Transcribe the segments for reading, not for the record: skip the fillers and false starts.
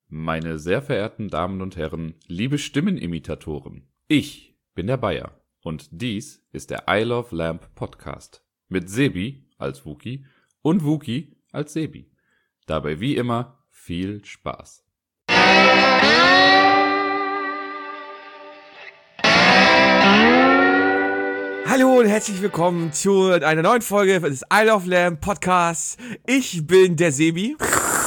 Meine sehr verehrten Damen und Herren, liebe Stimmenimitatoren, ich bin der Bayer und dies ist der I Love Lamp Podcast mit Sebi als Wookie und Wookie als Sebi. Dabei wie immer viel Spaß. Hallo und herzlich willkommen zu einer neuen Folge des I Love Lamp Podcasts. Ich bin der Sebi.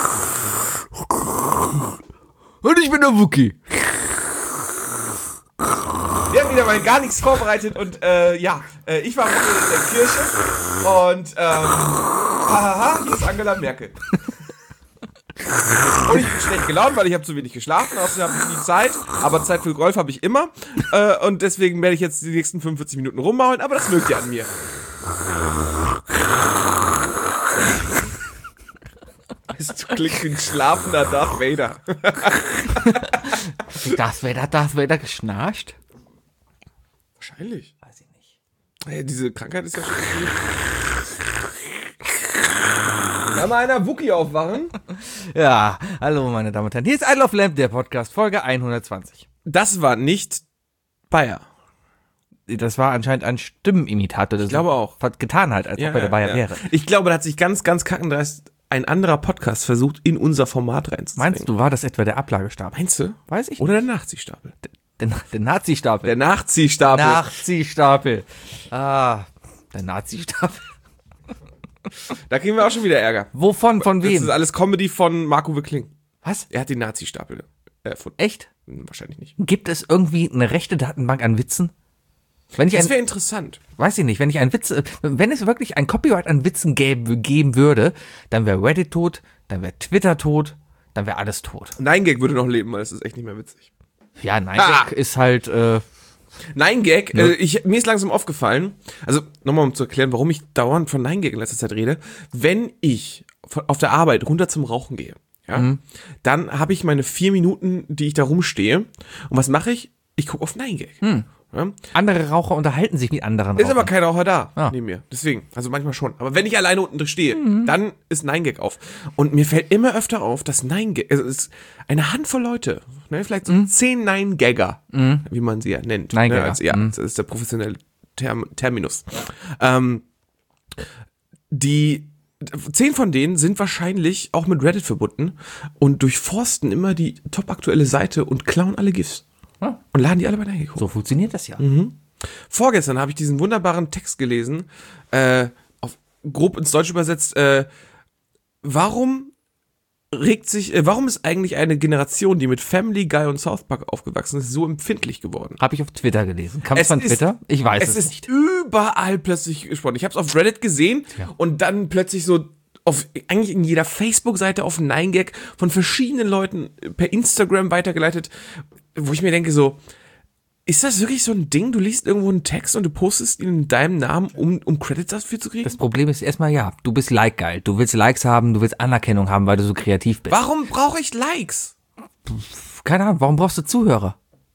Und ich bin der Wookie. Wir haben wieder mal gar nichts vorbereitet und ich war heute in der Kirche und hier ist Angela Merkel. Und ich bin schlecht gelaunt, weil ich habe zu wenig geschlafen, außerdem habe ich nie Zeit, aber Zeit für Golf habe ich immer und deswegen werde ich jetzt die nächsten 45 Minuten rummaulen, aber das mögt ihr an mir. Du klingst wie ein schlafender Darth Vader. Darth Vader geschnarcht? Wahrscheinlich. Weiß ich nicht. Hey, diese Krankheit ist ja schon... Kann mal einer Wookie aufwachen? Ja, hallo meine Damen und Herren. Hier ist I Love Lamp, der Podcast, Folge 120. Das war nicht Bayer. Das war anscheinend ein Stimmenimitator, der Ich glaube auch. getan hat, als ob er der Bayer wäre. Ich glaube, da hat sich ganz kackendreist ein anderer Podcast versucht, in unser Format reinzuzwingen. Meinst du, war das etwa der Ablagestapel? Meinst du? Weiß ich nicht. Oder der Nachziehstapel? Der Nazi-Stapel. Der Nachziehstapel. Nazi-Stapel. Der Nazi-Stapel. Da kriegen wir auch schon wieder Ärger. Wovon? Von wem? Das ist alles Comedy von Marco Wickling. Was? Er hat den Nazi-Stapel erfunden. Echt? Wahrscheinlich nicht. Gibt es irgendwie eine rechte Datenbank an Witzen? Das wäre interessant. Weiß ich nicht, wenn es wirklich ein Copyright an Witzen geben würde, dann wäre Reddit tot, dann wäre Twitter tot, dann wäre alles tot. Nein Gag würde noch leben, weil es ist echt nicht mehr witzig. Ja, Nein Gag ist halt, Nein Gag, ja. Mir ist langsam aufgefallen, also nochmal um zu erklären, warum ich dauernd von Nein Gag in letzter Zeit rede, wenn ich auf der Arbeit runter zum Rauchen gehe, ja, dann habe ich meine 4 Minuten, die ich da rumstehe, und was mache ich? Ich gucke auf Nein Gag. Ja. Andere Raucher unterhalten sich mit anderen Rauchern. Ist aber kein Raucher da neben mir. Deswegen, also manchmal schon. Aber wenn ich alleine unten stehe, dann ist Nein Gag auf. Und mir fällt immer öfter auf, dass Nein Gag, also es ist eine Handvoll Leute, ne, vielleicht so 10 Nein Gagger, wie man sie ja nennt. Nein Ne, Gagger. das ist der professionelle Terminus. Die 10 von denen sind wahrscheinlich auch mit Reddit verbunden und durchforsten immer die top aktuelle Seite und klauen alle GIFs. Und laden die alle bei Nein Gag hoch. So funktioniert das ja. Vorgestern habe ich diesen wunderbaren Text gelesen, grob ins Deutsche übersetzt, warum ist eigentlich eine Generation, die mit Family Guy und South Park aufgewachsen ist, so empfindlich geworden? Habe ich auf Twitter gelesen. Kam es von Twitter? Ich weiß es nicht. Es ist überall plötzlich gesprochen. Ich habe es auf Reddit gesehen und dann plötzlich so eigentlich in jeder Facebook-Seite auf Nein Gag von verschiedenen Leuten per Instagram weitergeleitet, wo ich mir denke so, ist das wirklich so ein Ding? Du liest irgendwo einen Text und du postest ihn in deinem Namen, um Credits dafür zu kriegen? Das Problem ist erstmal, du bist Like-geil. Du willst Likes haben, du willst Anerkennung haben, weil du so kreativ bist. Warum brauche ich Likes? Keine Ahnung, warum brauchst du Zuhörer?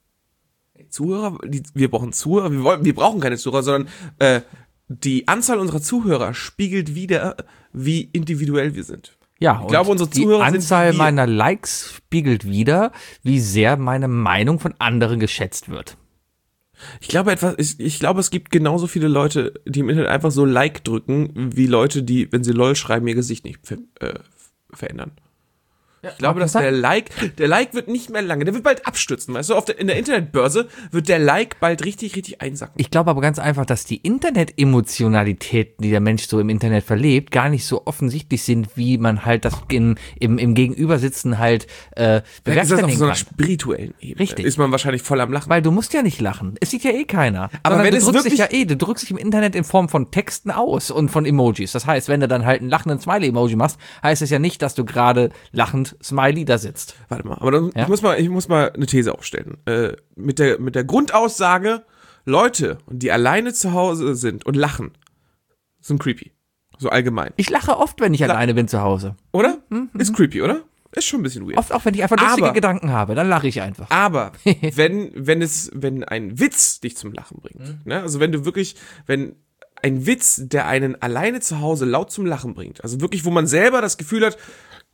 Wir brauchen Zuhörer, wir brauchen keine Zuhörer, sondern die Anzahl unserer Zuhörer spiegelt wider, wie individuell wir sind. Ja, ich glaube, unsere Zuhörer die Anzahl meiner Likes spiegelt wider, wie sehr meine Meinung von anderen geschätzt wird. Ich glaube, es gibt genauso viele Leute, die im Internet einfach so Like drücken, wie Leute, die, wenn sie LOL schreiben, ihr Gesicht nicht verändern. Ich glaube, dass der Like wird nicht mehr lange, der wird bald abstürzen, weißt du, in der Internetbörse wird der Like bald richtig einsacken. Ich glaube aber ganz einfach, dass die Internet-Emotionalitäten, die der Mensch so im Internet verlebt, gar nicht so offensichtlich sind, wie man halt das im Gegenübersitzen halt bewerkstelligen ist das auf so einer spirituellen Ebene. Richtig. Ist man wahrscheinlich voll am Lachen. Weil du musst ja nicht lachen. Es sieht ja eh keiner. Aber wenn du drückst dich im Internet in Form von Texten aus und von Emojis. Das heißt, wenn du dann halt einen lachenden Smiley-Emoji machst, heißt es ja nicht, dass du gerade lachend Smiley da sitzt. Warte mal, aber dann, ich muss mal eine These aufstellen. Mit der Grundaussage, Leute, die alleine zu Hause sind und lachen, sind creepy. So allgemein. Ich lache oft, wenn ich alleine bin zu Hause. Oder? Ist creepy, oder? Ist schon ein bisschen weird. Oft auch, wenn ich einfach lustige Gedanken habe, dann lache ich einfach. Aber wenn ein Witz dich zum Lachen bringt, ne? Also wenn ein Witz, der einen alleine zu Hause laut zum Lachen bringt, also wirklich, wo man selber das Gefühl hat,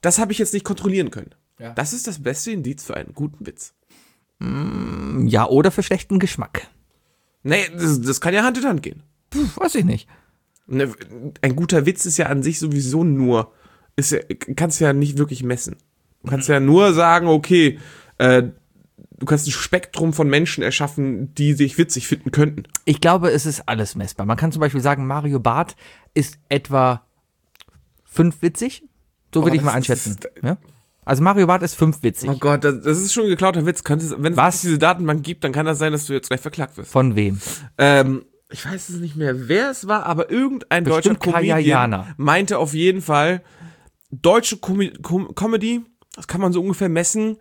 das habe ich jetzt nicht kontrollieren können. Ja. Das ist das beste Indiz für einen guten Witz. Ja, oder für schlechten Geschmack. Nee, das kann ja Hand in Hand gehen. Weiß ich nicht. Ne, ein guter Witz ist ja an sich sowieso nur, kannst ja nicht wirklich messen. Du kannst ja nur sagen, okay, du kannst ein Spektrum von Menschen erschaffen, die sich witzig finden könnten. Ich glaube, es ist alles messbar. Man kann zum Beispiel sagen, Mario Barth ist etwa 5 witzig. So würde ich mal einschätzen. Ja? Also Mario Barth ist 5 witzig. Oh Gott, das ist schon ein geklauter Witz. Wenn es diese Datenbank gibt, dann kann das sein, dass du jetzt gleich verklagt wirst. Von wem? Ich weiß es nicht mehr, wer es war, aber irgendein Bestimmt deutscher Kaya Comedian Jana. meinte auf jeden Fall, deutsche Comedy, das kann man so ungefähr messen.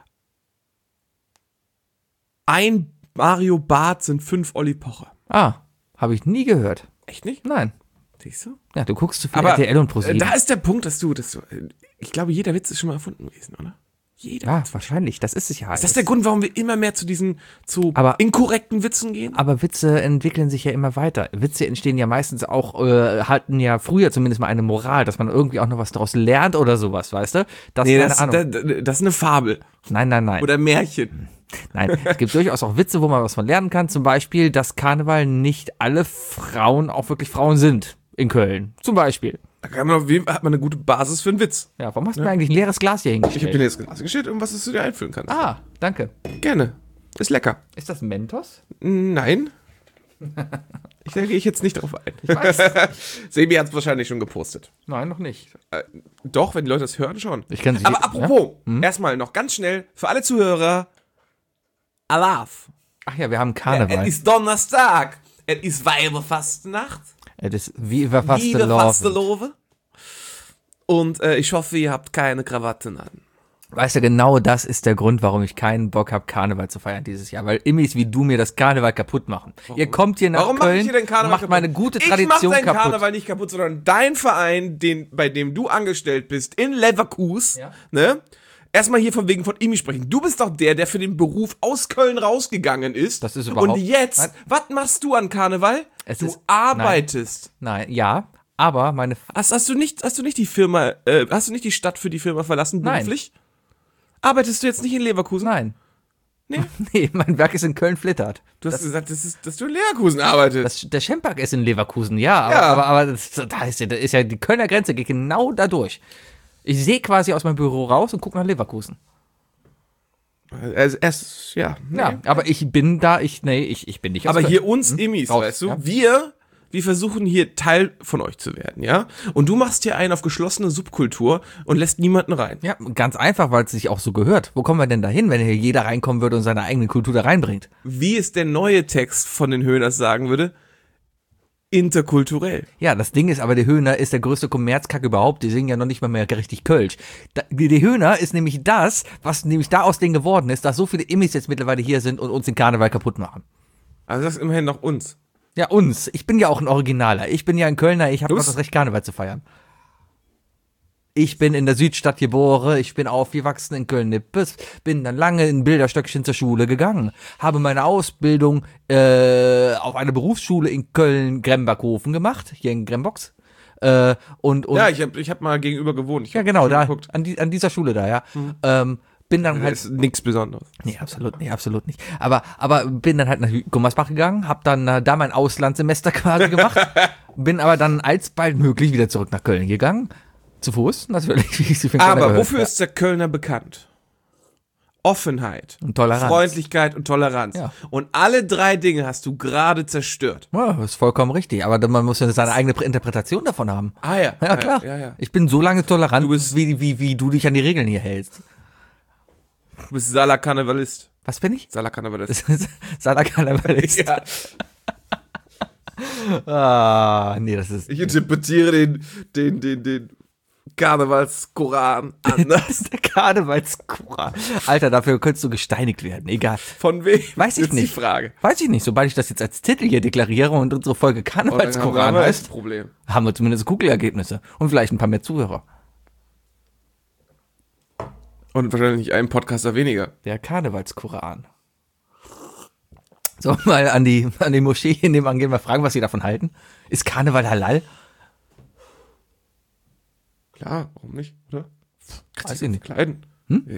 Ein Mario Barth sind 5 Olli Pocher. Ah, habe ich nie gehört. Echt nicht? Nein. Siehst du? Ja, du guckst zu viel Aber RTL und ProSieben. da ist der Punkt, dass du, ich glaube, jeder Witz ist schon mal erfunden gewesen, oder? Jeder. Ja, wahrscheinlich. Das ist es ja. Ist das der Grund, warum wir immer mehr zu Aber- inkorrekten Witzen gehen? Aber Witze entwickeln sich ja immer weiter. Witze entstehen ja meistens auch, hatten ja früher zumindest mal eine Moral, dass man irgendwie auch noch was daraus lernt oder sowas, weißt du? Das, Nee, keine Ahnung. das ist eine Fabel. Nein. Oder Märchen. Nein, es gibt durchaus auch Witze, wo man was von lernen kann. Zum Beispiel, dass Karneval nicht alle Frauen auch wirklich Frauen sind. In Köln. Zum Beispiel. Da hat man eine gute Basis für einen Witz. Ja, warum hast du mir eigentlich ein leeres Glas hier Ich habe hingestellt? dir jetzt Glas gestellt, um was du dir einfüllen kannst. Ah, danke. Gerne. Ist lecker. Ist das Mentos? Nein. Da gehe ich jetzt nicht drauf ein. Ich weiß. Sebi hat es wahrscheinlich schon gepostet. Nein, noch nicht. Doch, wenn die Leute das hören, schon. Ich kann sie- Aber apropos, erstmal noch ganz schnell für alle Zuhörer, Alaf. Ach ja, wir haben Es Karneval. ist Donnerstag. Es ist Weiberfastnacht. Es ist Viva Liebe Fastelovend. Fastelove. Und ich hoffe, ihr habt keine Krawatten an. Weißt du, genau das ist der Grund, warum ich keinen Bock habe, Karneval zu feiern dieses Jahr. Weil Immis wie du mir das Karneval kaputt machen. Ihr kommt hier nach Warum mache Köln ich hier den Karneval und macht kaputt? meine gute Tradition Ich mach deinen kaputt. Karneval nicht kaputt, sondern dein Verein, bei dem du angestellt bist, in Leverkusen, Ja. ne? Erstmal hier von wegen von Imi sprechen. Du bist doch der für den Beruf aus Köln rausgegangen ist. Das ist überhaupt- Und jetzt, Nein. was machst du an Karneval? Es Du ist- arbeitest. Nein, ja, aber meine... Hast du nicht die Firma, hast du nicht die Stadt für die Firma verlassen, Nein. beruflich? Arbeitest du jetzt nicht in Leverkusen? Nein. Nee. Nee, mein Werk ist in Köln-Flittert. Du hast gesagt, dass du in Leverkusen arbeitest. Der Schempark ist in Leverkusen, ja, aber, Ja. aber da ist ja die Kölner Grenze, geht genau da durch. Ich sehe quasi aus meinem Büro raus und gucke nach Leverkusen. Also ja. Nee. Ja, aber ich bin da, ich bin nicht aus Aber Köln. hier uns Immis, Raus, weißt du, ja. wir versuchen hier Teil von euch zu werden, ja? Und du machst hier einen auf geschlossene Subkultur und lässt niemanden rein. Ja, ganz einfach, weil es sich auch so gehört. Wo kommen wir denn da hin, wenn hier jeder reinkommen würde und seine eigene Kultur da reinbringt? Wie es der neue Text von den Höhners sagen würde, interkulturell. Ja, das Ding ist aber, der Höhner ist der größte Kommerzkack überhaupt. Die singen ja noch nicht mal mehr richtig Kölsch. Die Höhner ist nämlich das, was nämlich da aus denen geworden ist, dass so viele Immis jetzt mittlerweile hier sind und uns den Karneval kaputt machen. Also das ist immerhin noch uns. Ja, uns. Ich bin ja auch ein Originaler. Ich bin ja ein Kölner. Ich habe Du noch bist- das Recht, Karneval zu feiern. Ich bin in der Südstadt geboren, ich bin aufgewachsen in Köln-Nippes, bin dann lange in Bilderstöckchen zur Schule gegangen, habe meine Ausbildung auf einer Berufsschule in Köln-Grembachhofen gemacht, hier in Grembox. Und Ja, ich hab mal gegenüber gewohnt. Ich ja, hab genau, schon da, geguckt. an dieser Schule da, ja. Bin dann Das halt ist nichts Besonderes. Nee, absolut nicht. Aber bin dann halt nach Gummersbach gegangen, hab dann da mein Auslandssemester quasi gemacht, bin aber dann alsbald möglich wieder zurück nach Köln gegangen. Zu Fuß, natürlich. Wie ich sie für einen Kölner Aber gehört. wofür ist der Kölner bekannt? Offenheit, Und Toleranz. Freundlichkeit und Toleranz. Ja. Und alle 3 Dinge hast du gerade zerstört. Ja, das ist vollkommen richtig. Aber man muss ja seine eigene Interpretation davon haben. Ah ja. Ja, klar. Ja. Ich bin so lange tolerant, Du bist- wie du dich an die Regeln hier hältst. Du bist Sala-Karnevalist. Was bin ich? Sala-Karnevalist. Salakarnevalist. Ja. Ah, nee, das ist... Ich interpretiere den Karnevalskoran anders. Das ist der Karnevalskura. Alter, dafür könntest du gesteinigt werden. Egal. Von wem? Weiß ich Ist nicht. Die Frage. Weiß ich nicht. Sobald ich das jetzt als Titel hier deklariere und unsere Folge Und dann Karnevalskoran haben wir heißt, das Problem. haben wir zumindest Google-Ergebnisse und vielleicht ein paar mehr Zuhörer. Und wahrscheinlich einen Podcaster weniger. Der Karnevalskoran. So, mal an die Moschee hier nebenan gehen, mal fragen, was sie davon halten. Ist Karneval halal? Klar, warum nicht, oder? Kannst du dich verkleiden?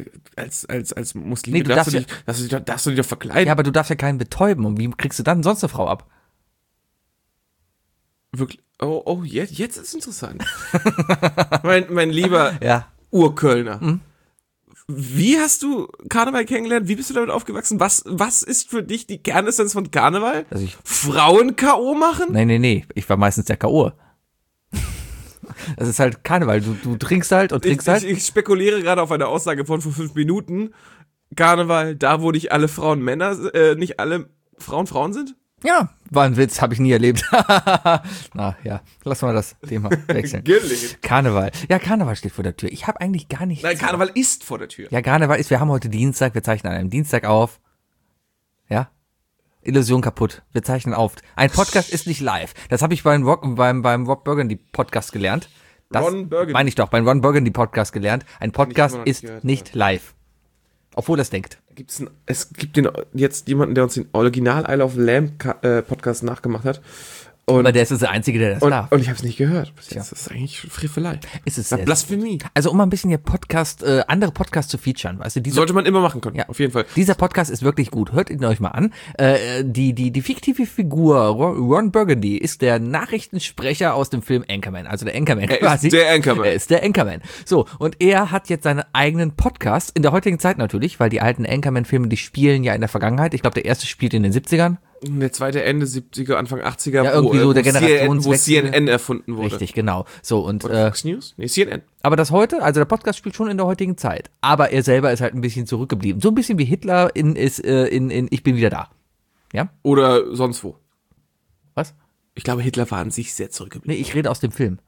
Als Muslim Nee, du darfst darfst du dich doch verkleiden. Ja, aber du darfst ja keinen betäuben. Und wie kriegst du dann sonst eine Frau ab? Wirklich. Oh, jetzt ist es interessant. mein lieber Ja. Urkölner. Wie hast du Karneval kennengelernt? Wie bist du damit aufgewachsen? Was ist für dich die Kernessenz von Karneval? Also Frauen-K.O. machen? Nee. Ich war meistens der K.O. Das ist halt Karneval. Du trinkst halt und trinkst halt. Ich spekuliere gerade auf eine Aussage von vor 5 Minuten. Karneval, da wo nicht alle Frauen Männer, nicht alle Frauen sind? Ja, war ein Witz, habe ich nie erlebt. Na ja, lass mal das Thema wechseln. Gelegt. Karneval. Ja, Karneval steht vor der Tür. Ich habe eigentlich gar nichts. Nein, Karneval ist vor der Tür. Ja, Karneval ist, wir haben heute Dienstag, wir zeichnen an einem Dienstag auf. Ja? Illusion kaputt. Wir zeichnen auf. Ein Podcast ist nicht live. Das habe ich beim Rob Burgundy Podcast gelernt. Das Ron Burgundy. meine ich doch, beim Ron Burgundy Podcast gelernt. Ein Podcast immer noch nicht ist gehört, nicht live. Obwohl das denkt. Es gibt jetzt jemanden, der uns den Original Isle of Lamb Podcast nachgemacht hat. Aber der ist der Einzige, der das darf. Und ich habe es nicht gehört. Bis jetzt. Das ist eigentlich Frickelei. Ist es Na, sehr. Blasphemie. Also um mal ein bisschen hier andere Podcasts zu featuren, weißt du, Sollte man immer machen können, Ja. auf jeden Fall. Dieser Podcast ist wirklich gut. Hört ihn euch mal an. Die fiktive Figur Ron Burgundy ist der Nachrichtensprecher aus dem Film Anchorman. Also der Anchorman quasi. der Anchorman. Er ist der Anchorman. So, und er hat jetzt seinen eigenen Podcast. In der heutigen Zeit natürlich, weil die alten Anchorman-Filme, die spielen ja in der Vergangenheit. Ich glaube, der erste spielt in den 70ern. Der zweite Ende 70er, Anfang 80er, Ja, irgendwie so der wo Generationswechsel. CNN erfunden wurde. Richtig, genau. So, und Oder Fox News? Nee, CNN. aber das heute, also der Podcast spielt schon in der heutigen Zeit. Aber er selber ist halt ein bisschen zurückgeblieben. So ein bisschen wie Hitler in Ich bin wieder da. Ja? Oder sonst wo. Was? Ich glaube, Hitler war an sich sehr zurückgeblieben. Nee, ich rede aus dem Film.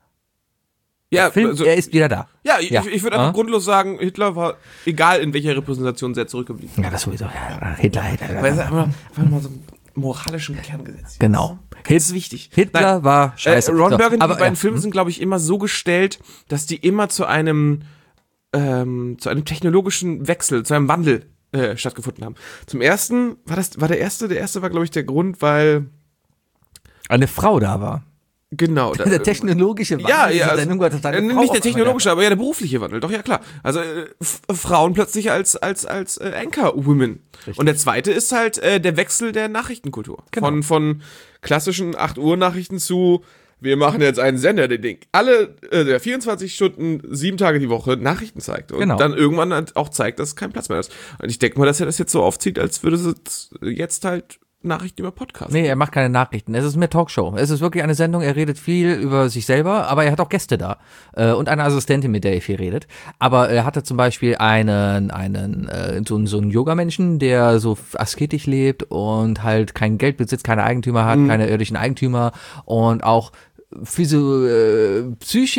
Ja, Film, also, er ist wieder da. ja, Ja. ich würde einfach grundlos sagen, Hitler war, egal in welcher Repräsentation, sehr zurückgeblieben. Ja, das sowieso. Ja, Hitler. Weil es einfach mal so einen moralischen Kern gesetzt. Genau. Das ist wichtig. Hitler war scheiße. Ron So, Burgundy, aber, die beiden ja. Filme sind, glaube ich, immer so gestellt, dass die immer zu einem technologischen Wechsel, zu einem Wandel stattgefunden haben. Zum ersten, der erste war, glaube ich, der Grund, weil, Eine Frau da war. genau. Der technologische Wandel. Ja, dieser also, Sendung war total eine Frau nicht der auf einmal technologische, aber ja der berufliche Wandel, doch ja klar. Also Frauen plötzlich als Anchor-Women. Und der zweite ist halt der Wechsel der Nachrichtenkultur. Genau. Von klassischen 8 Uhr Nachrichten zu, wir machen jetzt einen Sender, der 24 Stunden, 7 Tage die Woche Nachrichten zeigt. Und Genau. dann irgendwann halt auch zeigt, dass kein Platz mehr ist. Und ich denke mal, dass er das jetzt so aufzieht, als würde es jetzt halt Nachrichten über Podcasts. Nee, er macht keine Nachrichten. Es ist mehr Talkshow. Es ist wirklich eine Sendung. Er redet viel über sich selber, aber er hat auch Gäste da. Und eine Assistentin, mit der er viel redet. Aber er hatte zum Beispiel so einen Yoga-Menschen, der so asketisch lebt und halt kein Geld besitzt, keine Eigentümer hat, keine irdischen Eigentümer und auch physisch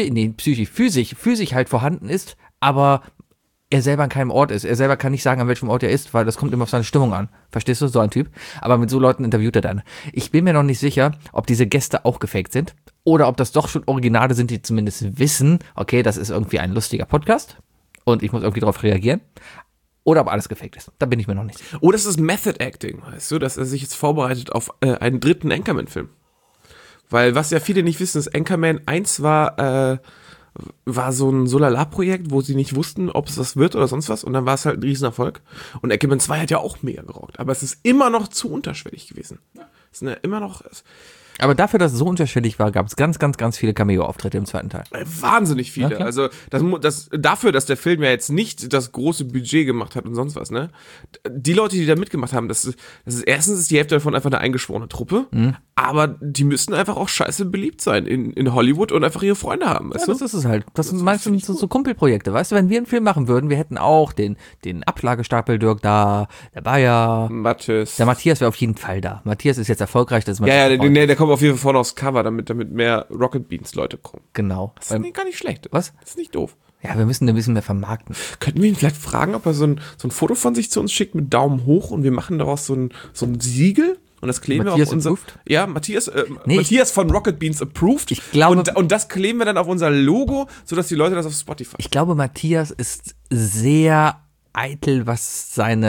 halt vorhanden ist, aber er selber an keinem Ort ist. Er selber kann nicht sagen, an welchem Ort er ist, weil das kommt immer auf seine Stimmung an. Verstehst du? So ein Typ. Aber mit so Leuten interviewt er dann. Ich bin mir noch nicht sicher, ob diese Gäste auch gefaked sind oder ob das doch schon Originale sind, die zumindest wissen, okay, das ist irgendwie ein lustiger Podcast und ich muss irgendwie darauf reagieren. Oder ob alles gefaked ist. Da bin ich mir noch nicht sicher. Oder es ist Method Acting, weißt du, dass er sich jetzt vorbereitet auf einen dritten Anchorman-Film. Weil was ja viele nicht wissen, ist, Anchorman 1 war so ein Solala-Projekt, wo sie nicht wussten, ob es das wird oder sonst was. Und dann war es halt ein Riesenerfolg. Und Anchorman 2 hat ja auch mega gerockt. Aber es ist immer noch zu unterschwellig gewesen. Es sind ja immer noch Aber dafür, dass es so unterschiedlich war, gab es ganz, ganz, ganz viele Cameo-Auftritte im zweiten Teil. wahnsinnig viele. klar. Also dafür, dass der Film ja jetzt nicht das große Budget gemacht hat und sonst was, ne? Die Leute, die da mitgemacht haben, das ist erstens ist die Hälfte davon einfach eine eingeschworene Truppe, aber die müssen einfach auch scheiße beliebt sein in Hollywood und einfach ihre Freunde haben, weißt Ja, du? das ist es halt. Das sind meistens so Kumpelprojekte, weißt du? Wenn wir einen Film machen würden, wir hätten auch den Abschlagestapel Dirk da, der Bayer, Mathis. der Matthias wäre auf jeden Fall da. Matthias ist jetzt erfolgreich, das ist Ja, Matthias der kommt auf jeden Fall vorne aufs Cover, damit mehr Rocket Beans Leute kommen. Genau. Das ist gar nicht schlecht. Was? Das ist nicht doof. Ja, wir müssen ein bisschen mehr vermarkten. Könnten wir ihn vielleicht fragen, ob er so ein Foto von sich zu uns schickt mit Daumen hoch und wir machen daraus so ein Siegel und das kleben Matthias wir auf unser... approved? Ja, Matthias von Rocket Beans approved. Ich glaube- und das kleben wir dann auf unser Logo, sodass die Leute das auf Spotify... Ich glaube, Matthias ist sehr eitel, was sein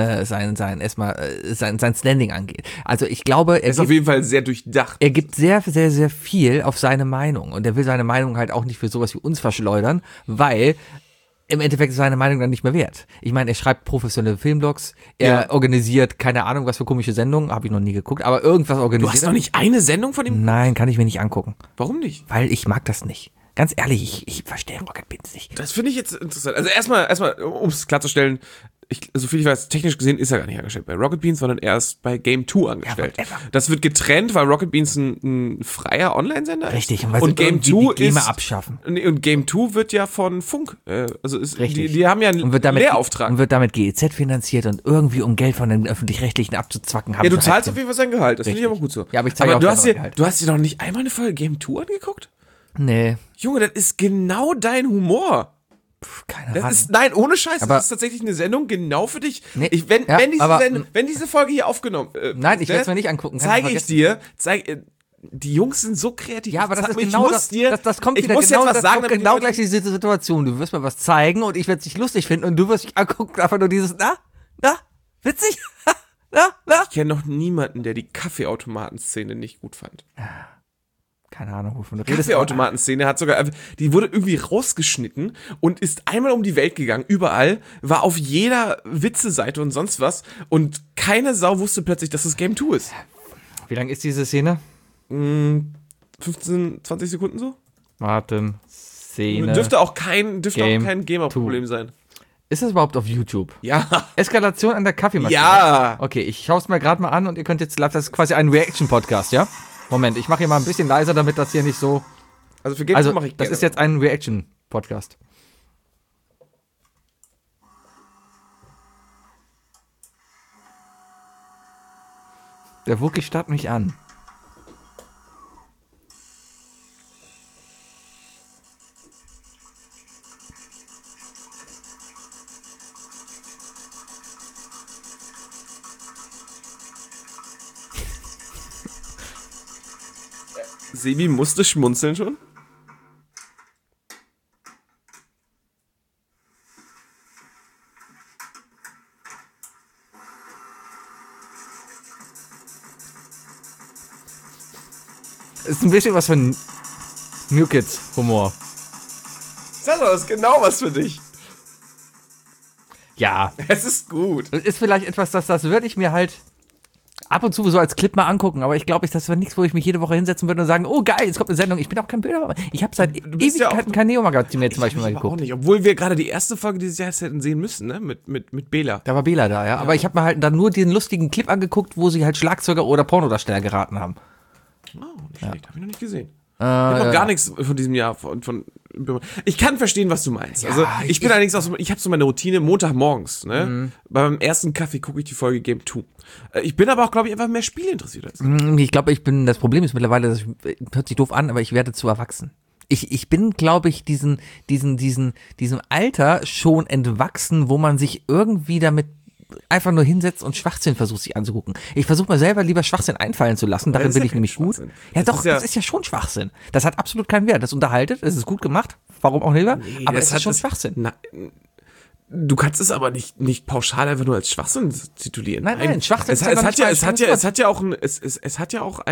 Standing angeht. Also ich glaube, ist auf jeden Fall sehr durchdacht. er gibt sehr, sehr, sehr viel auf seine Meinung. Und er will seine Meinung halt auch nicht für sowas wie uns verschleudern, weil im Endeffekt ist seine Meinung dann nicht mehr wert. Ich meine, er schreibt professionelle Filmblogs, er organisiert, keine Ahnung, was für komische Sendungen, habe ich noch nie geguckt, aber irgendwas organisiert. Du hast noch nicht eine Sendung von ihm? Nein, kann ich mir nicht angucken. Warum nicht? Weil ich mag das nicht. Ganz ehrlich, ich verstehe Rocket Beans nicht. Das finde ich jetzt interessant. Also erstmal, um es klarzustellen, soviel ich weiß, technisch gesehen ist er gar nicht angestellt bei Rocket Beans, sondern er ist bei Game 2 angestellt. Ja, das wird getrennt, weil Rocket Beans ein freier Online-Sender ist. Richtig, und weil und sie Game die 2 GEMA ist abschaffen. Und Game 2 wird ja von Funk, also ist Richtig. die haben ja einen Lehrauftrag. Und wird damit GEZ finanziert und irgendwie um Geld von den Öffentlich-Rechtlichen abzuzwacken haben. Ja, du zahlst auf jeden Fall sein Gehalt, das finde ich aber gut so. Ja, aber ich zahle aber auch du hast dir noch nicht einmal eine Folge Game 2 angeguckt? Nee. Junge, das ist genau dein Humor. Keine Ahnung. Nein, ohne Scheiß, Aber das ist tatsächlich eine Sendung genau für dich. Nee, Wenn diese Folge hier aufgenommen nein, ich werde es mir nicht angucken. Zeige ich dir, die Jungs sind so kreativ. Ja, aber das ist Ich genau muss das kommt ich wieder muss genau, jetzt was das sagen, kommt damit genau die gleich diese Situation. Du wirst mir was zeigen und ich werde es nicht lustig finden und du wirst dich angucken, einfach nur dieses, witzig, na. Ich kenne noch niemanden, der die Kaffeeautomaten-Szene nicht gut fand. Keine Ahnung, wovon du Die redest. Kaffeeautomaten-Szene hat sogar, die wurde irgendwie rausgeschnitten und ist einmal um die Welt gegangen, überall, war auf jeder Witze-Seite und sonst was und keine Sau wusste plötzlich, dass es Game 2 ist. Wie lang ist diese Szene? 15, 20 Sekunden so? Warten, Szene. Dürfte auch kein Gamer-Problem sein. Ist das überhaupt auf YouTube? Ja. Eskalation an der Kaffeemaschine. Ja. Okay, ich schaue es mir gerade mal an und ihr könnt jetzt live, das ist quasi ein Reaction-Podcast, ja? Moment, ich mache hier mal ein bisschen leiser, damit das hier nicht so... Also für Game 2 mache ich das gerne. ist jetzt ein Reaction-Podcast. Der Wookie starrt mich an. Sebi musste schmunzeln schon. Ist ein bisschen was von New Kids Humor. Das ist genau was für dich. Ja. Es ist gut. Das ist vielleicht etwas, das würde ich mir halt ab und zu so als Clip mal angucken, aber ich glaube, das wäre nichts, wo ich mich jede Woche hinsetzen würde und sagen, oh geil, jetzt kommt eine Sendung. Ich bin auch kein Bilder. Ich habe seit Ewigkeiten kein Neo-Magazin mehr zum Beispiel mal geguckt. Auch nicht, obwohl wir gerade die erste Folge dieses Jahres hätten sehen müssen, ne? Mit Bela. Da war Bela da, ja. Aber ich habe mir halt dann nur den lustigen Clip angeguckt, wo sie halt Schlagzeuger oder Pornodarsteller geraten haben. Oh, nicht schlecht. Habe ich noch nicht gesehen. Ich habe noch gar nichts von diesem Jahr von ich kann verstehen, was du meinst. Ja, also ich bin allerdings auch so, ich habe so meine Routine Montagmorgens, ne? Beim ersten Kaffee gucke ich die Folge Game 2. Ich bin aber auch, glaube ich, einfach mehr Spiele interessiert als du. Ich glaube, das Problem ist mittlerweile, das hört sich doof an, aber ich werde zu erwachsen. Ich bin, glaube ich, diesem Alter schon entwachsen, wo man sich irgendwie damit einfach nur hinsetzt und Schwachsinn versucht sich anzugucken. Ich versuche mir selber lieber Schwachsinn einfallen zu lassen, darin bin ich nämlich gut. Ja doch, das ist ja schon Schwachsinn. Das hat absolut keinen Wert. Das unterhaltet, es ist gut gemacht, warum auch lieber, aber es ist schon Schwachsinn. Du kannst es aber nicht pauschal einfach nur als Schwachsinn titulieren. Nein, Schwachsinn. Es hat ja auch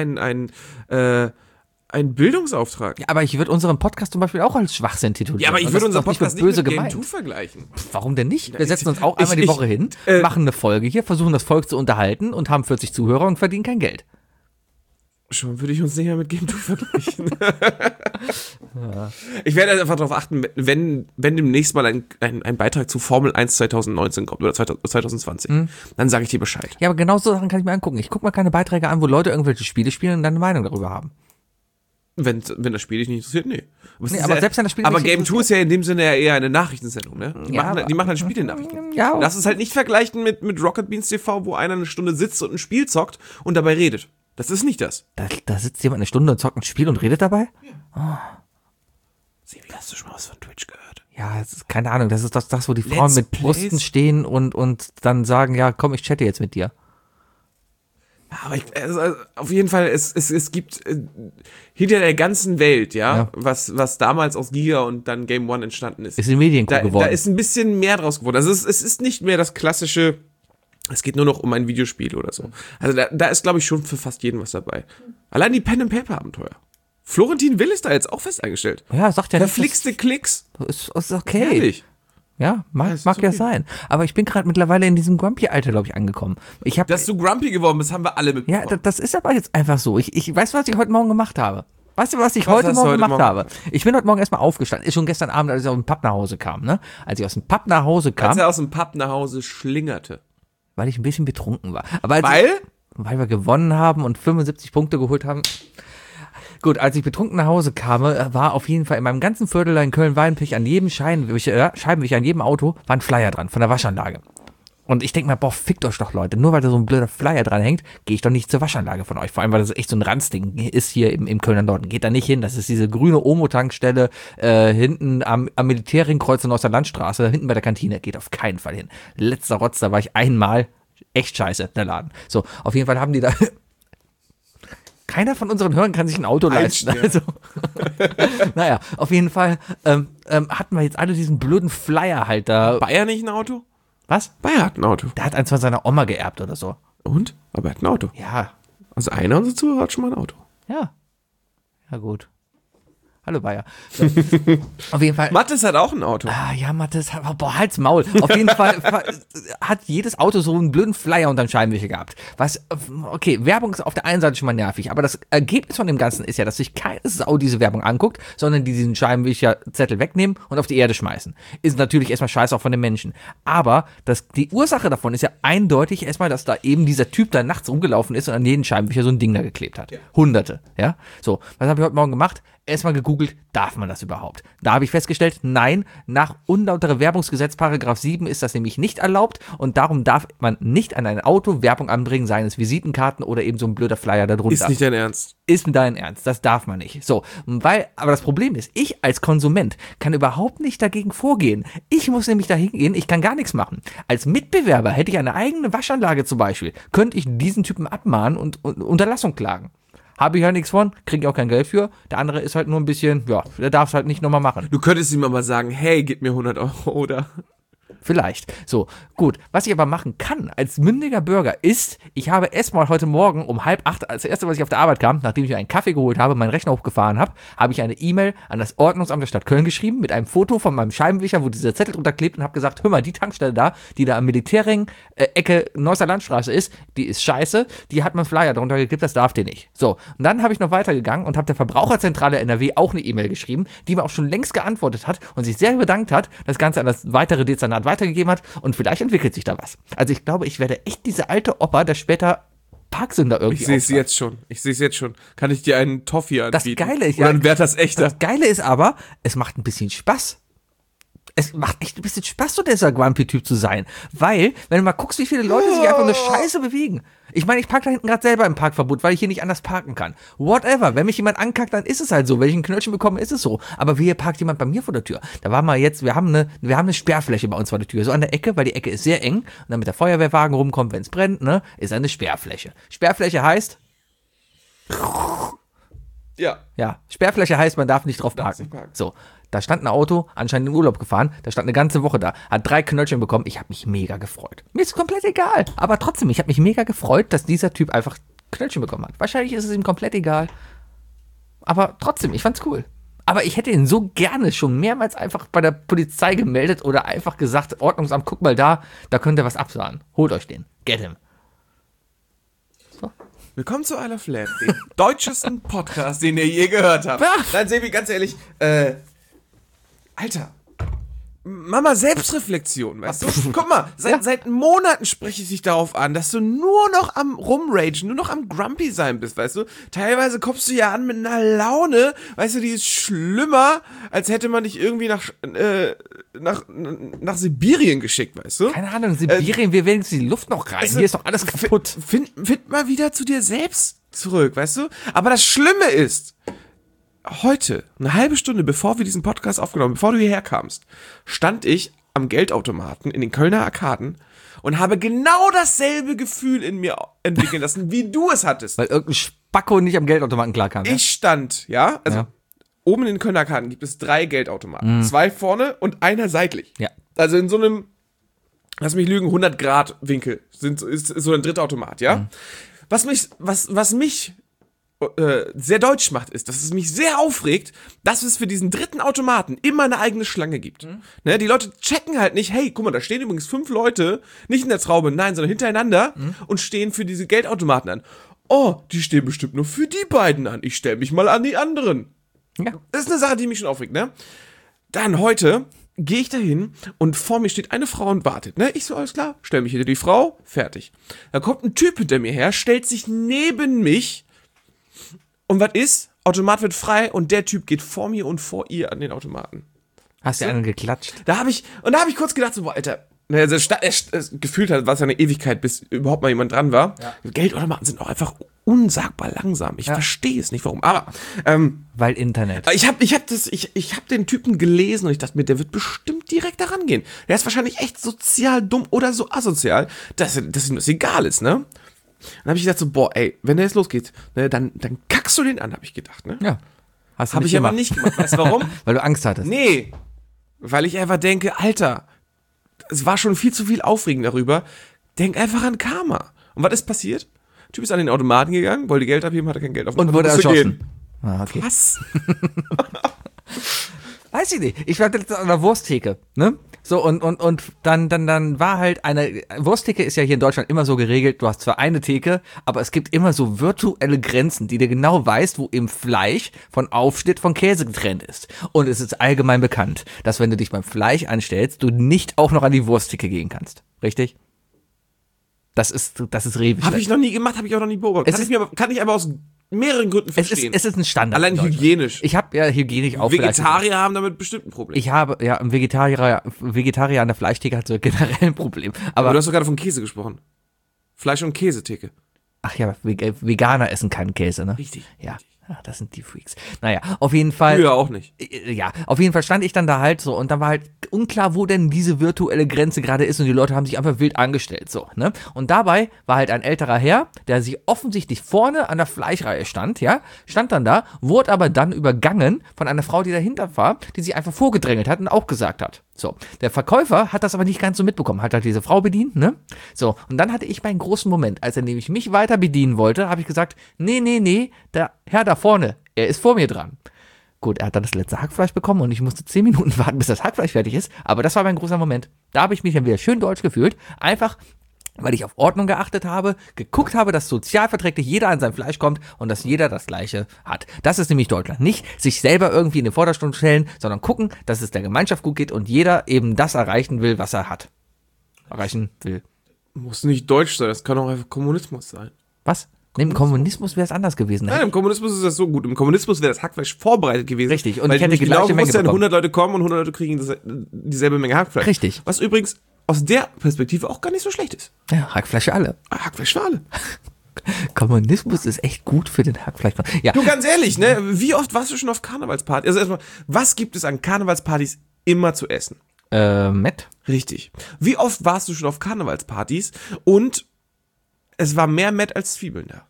einen Bildungsauftrag. Ja, aber ich würde unseren Podcast zum Beispiel auch als Schwachsinn titulieren. Ja, aber ich würde unseren Podcast nicht mit Game 2 vergleichen. Warum denn nicht? Wir setzen uns auch einmal die Woche hin, machen eine Folge hier, versuchen das Volk zu unterhalten und haben 40 Zuhörer und verdienen kein Geld. Schon würde ich uns nicht mehr mit Game 2 vergleichen. Ja. Ich werde einfach darauf achten, wenn demnächst mal ein Beitrag zu Formel 1 2019 kommt oder 2020, dann sage ich dir Bescheid. Ja, aber genau so Sachen kann ich mir angucken. Ich gucke mal keine Beiträge an, wo Leute irgendwelche Spiele spielen und dann eine Meinung darüber haben. Wenn das Spiel dich nicht interessiert, nee. Aber selbst wenn das Spiel aber Game 2 ist ja in dem Sinne ja eher eine Nachrichtensendung, ne? Die machen halt Spiele-Nachrichten. Ja. Lass es halt nicht vergleichen mit Rocket Beans TV, wo einer eine Stunde sitzt und ein Spiel zockt und dabei redet. Das ist nicht das. Da sitzt jemand eine Stunde und zockt ein Spiel und redet dabei? Ja. Sebi, hast du schon mal was von Twitch gehört? Ja, das ist keine Ahnung. Das ist das, wo die Frauen mit Brüsten stehen und dann sagen, ja, komm, ich chatte jetzt mit dir. Aber also auf jeden Fall, es gibt hinter der ganzen Welt, ja. Was damals aus Giga und dann Game One entstanden ist. Ist in Medienkuh geworden. Da ist ein bisschen mehr draus geworden. Also es ist nicht mehr das klassische, es geht nur noch um ein Videospiel oder so. Also da ist, glaube ich, schon für fast jeden was dabei. Allein die Pen-and-Paper-Abenteuer. Florentin Will ist da jetzt auch fest eingestellt. Ja, sagt ja nicht. Verflixte Klicks. Ist okay. Ehrlich. Ja, mag ist ja okay. sein. Aber ich bin gerade mittlerweile in diesem Grumpy-Alter, glaube ich, angekommen. Dass du grumpy geworden bist, haben wir alle mitbekommen. Ja, das ist aber jetzt einfach so. Ich weiß, was ich heute Morgen gemacht habe. Weißt du, was ich Was heute hast du Morgen heute gemacht Morgen habe? Ich bin heute Morgen erstmal aufgestanden. Ist schon gestern Abend, als ich aus dem Pub nach Hause kam, ne? Als ich aus dem Pub nach Hause kam, Als er aus dem Pub nach Hause schlingerte. weil ich ein bisschen betrunken war. Aber weil wir gewonnen haben und 75 Punkte geholt haben. Gut, als ich betrunken nach Hause kam, war auf jeden Fall in meinem ganzen Viertel in Köln-Weihenpich an jedem Scheibenwischer, an jedem Auto, war ein Flyer dran von der Waschanlage. Und ich denke mir, boah, fickt euch doch, Leute. Nur weil da so ein blöder Flyer dran hängt, gehe ich doch nicht zur Waschanlage von euch. Vor allem, weil das echt so ein Ranzding ist hier im Kölner Norden. Geht da nicht hin. Das ist diese grüne Omo-Tankstelle hinten am Militärringkreuz in der Landstraße, hinten bei der Kantine. Geht auf keinen Fall hin. Letzter Rotz, da war ich einmal. Echt scheiße, der Laden. So, auf jeden Fall haben die da... Keiner von unseren Hörern kann sich ein Auto leisten. Also, naja, auf jeden Fall hatten wir jetzt alle diesen blöden Flyer halt da. Bayer nicht ein Auto? Was? Bayer hat ein Auto. Der hat eins von seiner Oma geerbt oder so. Und? Aber er hat ein Auto. Ja, Also einer unserer Zuhörer hat schon mal ein Auto. ja. Ja, gut. Hallo Bayer. So. Auf jeden Fall. Mathis hat auch ein Auto. Ah, ja, Mathis, boah, halt's Maul. Auf jeden Fall hat jedes Auto so einen blöden Flyer unterm Scheibenwischer gehabt. Was, okay, Werbung ist auf der einen Seite schon mal nervig, aber das Ergebnis von dem Ganzen ist ja, dass sich keine Sau diese Werbung anguckt, sondern die diesen Scheibenwischerzettel wegnehmen und auf die Erde schmeißen. Ist natürlich erstmal scheiße auch von den Menschen. Aber die Ursache davon ist ja eindeutig erstmal, dass da eben dieser Typ da nachts rumgelaufen ist und an jeden Scheibenwischer so ein Ding da geklebt hat. Ja. Hunderte, ja. So, was habe ich heute Morgen gemacht? Erstmal gegoogelt, darf man das überhaupt? Da habe ich festgestellt, nein, nach unlautere Werbungsgesetz Paragraph 7 ist das nämlich nicht erlaubt und darum darf man nicht an ein Auto Werbung anbringen, seien es Visitenkarten oder eben so ein blöder Flyer darunter. Ist nicht dein Ernst. Ist dein Ernst, das darf man nicht. So, aber das Problem ist, ich als Konsument kann überhaupt nicht dagegen vorgehen. Ich muss nämlich da hingehen, ich kann gar nichts machen. Als Mitbewerber hätte ich eine eigene Waschanlage zum Beispiel, könnte ich diesen Typen abmahnen und Unterlassung klagen. Habe ich ja nichts von, kriege ich auch kein Geld für. Der andere ist halt nur ein bisschen, ja, der darf es halt nicht nochmal machen. Du könntest ihm aber sagen, hey, gib mir 100 Euro, oder? Vielleicht. So, gut. Was ich aber machen kann als mündiger Bürger ist, ich habe erstmal heute Morgen um 7:30, als erste, was ich auf der Arbeit kam, nachdem ich mir einen Kaffee geholt habe, meinen Rechner hochgefahren habe, habe ich eine E-Mail an das Ordnungsamt der Stadt Köln geschrieben mit einem Foto von meinem Scheibenwischer, wo dieser Zettel drunter klebt und habe gesagt, hör mal, die Tankstelle da, die da am Militärring, Ecke Neusser Landstraße ist, die ist scheiße, die hat man Flyer drunter geklebt, das darf die nicht. So, und dann habe ich noch weitergegangen und habe der Verbraucherzentrale NRW auch eine E-Mail geschrieben, die mir auch schon längst geantwortet hat und sich sehr bedankt hat, das Ganze an das weitere Dezernat weitergegeben hat und vielleicht entwickelt sich da was. Also ich glaube, ich werde echt diese alte Opa, der später Parksünder irgendwie Ich sehe es jetzt schon. Kann ich dir einen Toffee anbieten? Das Geile ist Oder ein Werthers Echter? Das Geile ist aber, es macht ein bisschen Spaß. Es macht echt ein bisschen Spaß, so dieser Grumpy-Typ zu sein. Weil, wenn du mal guckst, wie viele Leute sich einfach eine Scheiße bewegen. Ich meine, ich parke da hinten gerade selber im Parkverbot, weil ich hier nicht anders parken kann. Whatever. Wenn mich jemand ankackt, dann ist es halt so. Wenn ich ein Knöllchen bekomme, ist es so. Aber wie parkt jemand bei mir vor der Tür? Da war mal jetzt, wir haben eine Sperrfläche bei uns vor der Tür. So an der Ecke, weil die Ecke ist sehr eng. Und damit der Feuerwehrwagen rumkommt, wenn es brennt, ne, ist eine Sperrfläche. Sperrfläche heißt, ja, Sperrfläche heißt, man darf nicht drauf parken. So, da stand ein Auto, anscheinend in Urlaub gefahren, da stand eine ganze Woche da, hat 3 Knöllchen bekommen, ich habe mich mega gefreut. Mir ist komplett egal, aber trotzdem, ich habe mich mega gefreut, dass dieser Typ einfach Knöllchen bekommen hat. Wahrscheinlich ist es ihm komplett egal, aber trotzdem, ich fand's cool. Aber ich hätte ihn so gerne schon mehrmals einfach bei der Polizei gemeldet oder einfach gesagt, Ordnungsamt, guck mal da könnt ihr was absahen. Holt euch den, get him. Willkommen zu I Love Lamp, dem deutschesten Podcast, den ihr je gehört habt. Nein, Sebi, ganz ehrlich, Alter, Mama, Selbstreflexion, weißt du? Guck mal, seit Monaten spreche ich dich darauf an, dass du nur noch am Rumragen, nur noch am Grumpy sein bist, weißt du? Teilweise kommst du ja an mit einer Laune, weißt du, die ist schlimmer, als hätte man dich irgendwie nach Sibirien geschickt, weißt du? Keine Ahnung, Sibirien, wir werden jetzt die Luft noch rein. Hier ist doch alles kaputt. Find mal wieder zu dir selbst zurück, weißt du? Aber das Schlimme ist, heute, eine halbe Stunde bevor wir diesen Podcast aufgenommen haben, bevor du hierher kamst, stand ich am Geldautomaten in den Kölner Arkaden und habe genau dasselbe Gefühl in mir entwickeln lassen, wie du es hattest. Weil irgendein Spacko nicht am Geldautomaten klarkam. Ich stand, oben in den Kölner Arkaden gibt es 3 Geldautomaten. 2 vorne und einer seitlich. Ja. Also in so einem, lass mich lügen, 100 Grad Winkel ist so ein dritter Automat, ja? Was mich sehr deutsch macht, ist, dass es mich sehr aufregt, dass es für diesen dritten Automaten immer eine eigene Schlange gibt. Ne, die Leute checken halt nicht, hey, guck mal, da stehen übrigens 5 Leute, nicht in der Traube, nein, sondern hintereinander und stehen für diese Geldautomaten an. Oh, die stehen bestimmt nur für die beiden an. Ich stelle mich mal an die anderen. Ja. Das ist eine Sache, die mich schon aufregt, ne? Dann heute gehe ich dahin und vor mir steht eine Frau und wartet, ne? Ich so, alles klar, stell mich hinter die Frau, fertig. Da kommt ein Typ hinter mir her, stellt sich neben mich und was ist? Automat wird frei und der Typ geht vor mir und vor ihr an den Automaten. Hast du einen geklatscht? Da habe ich kurz gedacht, so, boah, Alter, also gefühlt hat, war es ja eine Ewigkeit, bis überhaupt mal jemand dran war. Ja. Geldautomaten sind auch einfach unsagbar langsam. Ich verstehe es nicht, warum. Aber weil Internet. Ich hab den Typen gelesen und ich dachte mir, der wird bestimmt direkt daran gehen. Der ist wahrscheinlich echt sozial dumm oder so asozial, dass ihm das egal ist, ne? Dann habe ich gedacht so, boah, ey, wenn der jetzt losgeht, ne, dann kackst du den an, habe ich gedacht, ne? Ja. Hast du Habe ich aber nicht gemacht. Weißt du warum? Weil du Angst hattest. Nee, weil ich einfach denke, Alter, es war schon viel zu viel Aufregen darüber. Denk einfach an Karma. Und was ist passiert? Der Typ ist an den Automaten gegangen, wollte Geld abheben, hatte kein Geld auf dem Und wurde musste erschossen. gehen. Ah, okay. Was? Weiß ich nicht. Ich war letztens an der Wursttheke, ne? So, und dann war halt Wursttheke ist ja hier in Deutschland immer so geregelt, du hast zwar eine Theke, aber es gibt immer so virtuelle Grenzen, die dir genau weißt, wo im Fleisch von Aufschnitt von Käse getrennt ist. Und es ist allgemein bekannt, dass wenn du dich beim Fleisch anstellst, du nicht auch noch an die Wursttheke gehen kannst. Richtig? Das ist Rewe. Habe ich noch nie gemacht, habe ich auch noch nie beobachtet. Kann ich aber aus mehreren Gründen verstehen. Es ist ein Standard. Allein hygienisch. Ich habe ja hygienisch auch Vegetarier haben damit bestimmt ein Problem. Ich habe, ja, ein Vegetarier an der Fleischtheke hat so generell ein Problem. Aber du hast doch gerade von Käse gesprochen. Fleisch- und Käsetheke. Ach ja, Veganer essen keinen Käse, ne? Richtig. Ja. Ach, das sind die Freaks. Naja, auf jeden Fall. Ja, auch nicht. Ja, auf jeden Fall stand ich dann da halt so und dann war halt unklar, wo denn diese virtuelle Grenze gerade ist und die Leute haben sich einfach wild angestellt, so, ne? Und dabei war halt ein älterer Herr, der sich offensichtlich vorne an der Fleischreihe stand, ja? Stand dann da, wurde aber dann übergangen von einer Frau, die dahinter war, die sich einfach vorgedrängelt hat und auch gesagt hat. So, der Verkäufer hat das aber nicht ganz so mitbekommen, hat halt diese Frau bedient, ne? So, und dann hatte ich meinen großen Moment, als er nämlich mich weiter bedienen wollte, habe ich gesagt, nee, der Herr da vorne, er ist vor mir dran. Gut, er hat dann das letzte Hackfleisch bekommen und ich musste 10 Minuten warten, bis das Hackfleisch fertig ist, aber das war mein großer Moment. Da habe ich mich dann wieder schön deutsch gefühlt, einfach weil ich auf Ordnung geachtet habe, geguckt habe, dass sozialverträglich jeder an sein Fleisch kommt und dass jeder das Gleiche hat. Das ist nämlich Deutschland. Nicht sich selber irgendwie in den Vordergrund stellen, sondern gucken, dass es der Gemeinschaft gut geht und jeder eben das erreichen will, was er hat. Erreichen will. Muss nicht deutsch sein, das kann auch einfach Kommunismus sein. Was? Im Kommunismus wäre es anders gewesen. Nein, im Kommunismus ist das so gut. Im Kommunismus wäre das Hackfleisch vorbereitet gewesen. Richtig. Und weil ich hätte nicht genau gleiche Menge gewusst, bekommen. 100 Leute kommen und 100 Leute kriegen dieselbe Menge Hackfleisch. Richtig. Was übrigens aus der Perspektive auch gar nicht so schlecht ist. Ja, Hackfleisch für alle. Hackfleisch für alle. Kommunismus ist echt gut für den Hackfleisch. Ja. Du, ganz ehrlich, ne? Wie oft warst du schon auf Karnevalspartys? Also erstmal, was gibt es an Karnevalspartys immer zu essen? Met? Richtig. Wie oft warst du schon auf Karnevalspartys und es war mehr Met als Zwiebeln da?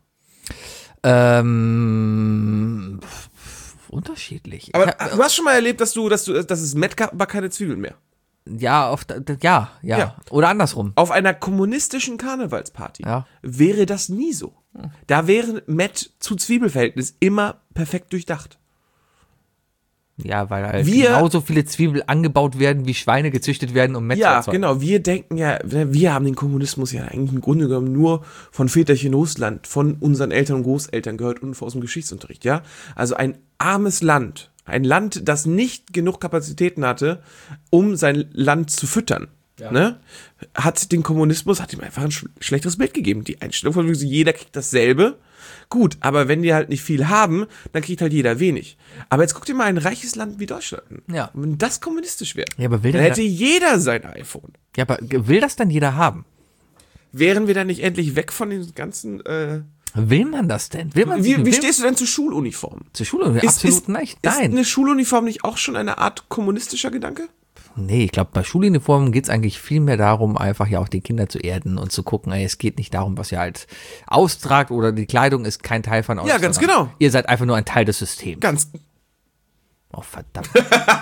Unterschiedlich. Aber du hast schon mal erlebt, dass es Met gab, aber keine Zwiebeln mehr. Ja, ja. Oder andersrum. Auf einer kommunistischen Karnevalsparty wäre das nie so. Da wäre Met zu Zwiebelverhältnis immer perfekt durchdacht. Ja, weil halt genauso viele Zwiebeln angebaut werden, wie Schweine gezüchtet werden, um Met zu erzeugen. Ja, genau. Wir denken ja, wir haben den Kommunismus ja eigentlich im Grunde genommen nur von Väterchen Russland, von unseren Eltern und Großeltern gehört und aus dem Geschichtsunterricht, ja. Also ein armes Land. Ein Land, das nicht genug Kapazitäten hatte, um sein Land zu füttern. Ja. Ne? Hat ihm einfach ein schlechteres Bild gegeben. Die Einstellung von jeder kriegt dasselbe. Gut, aber wenn die halt nicht viel haben, dann kriegt halt jeder wenig. Aber jetzt guck dir mal ein reiches Land wie Deutschland an. Ja. Wenn das kommunistisch wäre, ja, aber dann hätte jeder sein iPhone. Ja, aber will das dann jeder haben? Wären wir dann nicht endlich weg von den ganzen... Will man das denn? Wie stehst du denn zu Schuluniformen? Zu Schuluniformen? Absolut nicht. Nein. Ist eine Schuluniform nicht auch schon eine Art kommunistischer Gedanke? Nee, ich glaube, bei Schuluniformen geht es eigentlich viel mehr darum, einfach ja auch die Kinder zu erden und zu gucken, ey, es geht nicht darum, was ihr halt austragt oder die Kleidung ist kein Teil von euch. Ja, ganz genau. Ihr seid einfach nur ein Teil des Systems. Ganz. Oh, verdammt.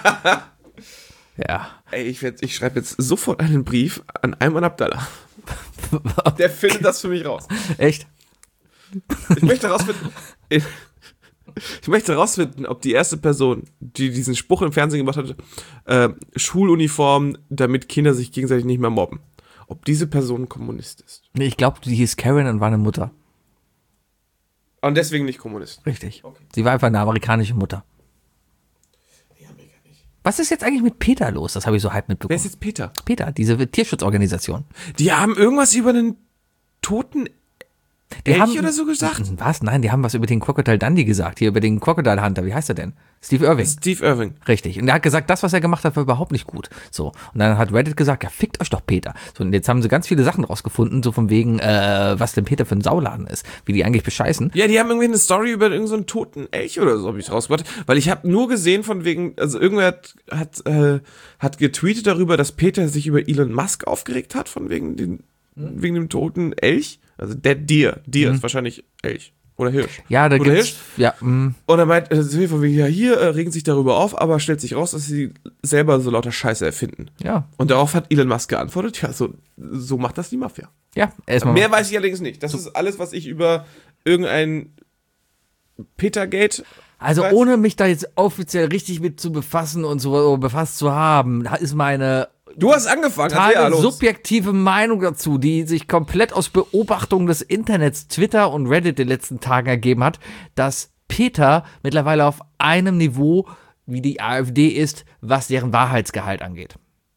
Ja. Ey, ich schreibe jetzt sofort einen Brief an Ayman Abdallah. Der findet das für mich raus. Echt? Ich möchte herausfinden, Ich möchte herausfinden, ob die erste Person, die diesen Spruch im Fernsehen gemacht hat, Schuluniform, damit Kinder sich gegenseitig nicht mehr mobben, ob diese Person ein Kommunist ist. Nee, ich glaube, die hieß Karen und war eine Mutter. Und deswegen nicht Kommunist. Richtig. Okay. Sie war einfach eine amerikanische Mutter. Ja, mega nicht. Was ist jetzt eigentlich mit PETA los? Das habe ich so halb mitbekommen. Wer ist jetzt Peter? PETA, diese Tierschutzorganisation. Die haben irgendwas über einen toten Die Elch haben, oder so gesagt? Was? Nein, die haben was über den Crocodile Dundee gesagt. Hier über den Crocodile Hunter. Wie heißt er denn? Steve Irwin. Steve Irwin. Richtig. Und er hat gesagt, das, was er gemacht hat, war überhaupt nicht gut. So. Und dann hat Reddit gesagt, ja, fickt euch doch Peter. So, und jetzt haben sie ganz viele Sachen rausgefunden, so von wegen, was denn Peter für ein Sauladen ist. Wie die eigentlich bescheißen. Ja, die haben irgendwie eine Story über irgendeinen so einen toten Elch oder so, habe ich rausgebracht. Weil ich habe nur gesehen von wegen, also irgendwer hat getweetet darüber, dass Peter sich über Elon Musk aufgeregt hat, von wegen dem toten Elch. Also Dead Deer. Deer ist wahrscheinlich Elch. Oder Hirsch. Ja, da Oder gibt's, Hirsch. ja, Und er meint, von wegen, ja, hier regen sich darüber auf, aber stellt sich raus, dass sie selber so lauter Scheiße erfinden. ja, Und darauf hat Elon Musk geantwortet, ja, so macht das die Mafia. ja, erstmal. Mehr weiß ich allerdings nicht. Das ist alles, was ich über irgendein Petergate Also weiß. ohne mich da jetzt offiziell richtig mit zu befassen und so befasst zu haben, ist meine Du hast angefangen, totale subjektive Meinung dazu, die sich komplett aus Beobachtung des Internets, Twitter und Reddit den letzten Tagen ergeben hat, dass Peter mittlerweile auf einem Niveau wie die AfD ist, was deren Wahrheitsgehalt angeht.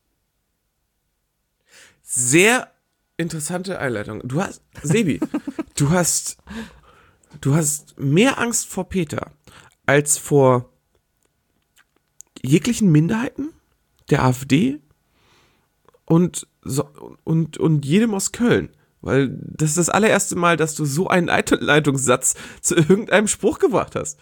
Sehr interessante Einleitung. Du hast, Sebi, du hast mehr Angst vor Peter als vor jeglichen Minderheiten der AfD und jedem aus Köln. Weil das ist das allererste Mal, dass du so einen Einleitungssatz zu irgendeinem Spruch gebracht hast.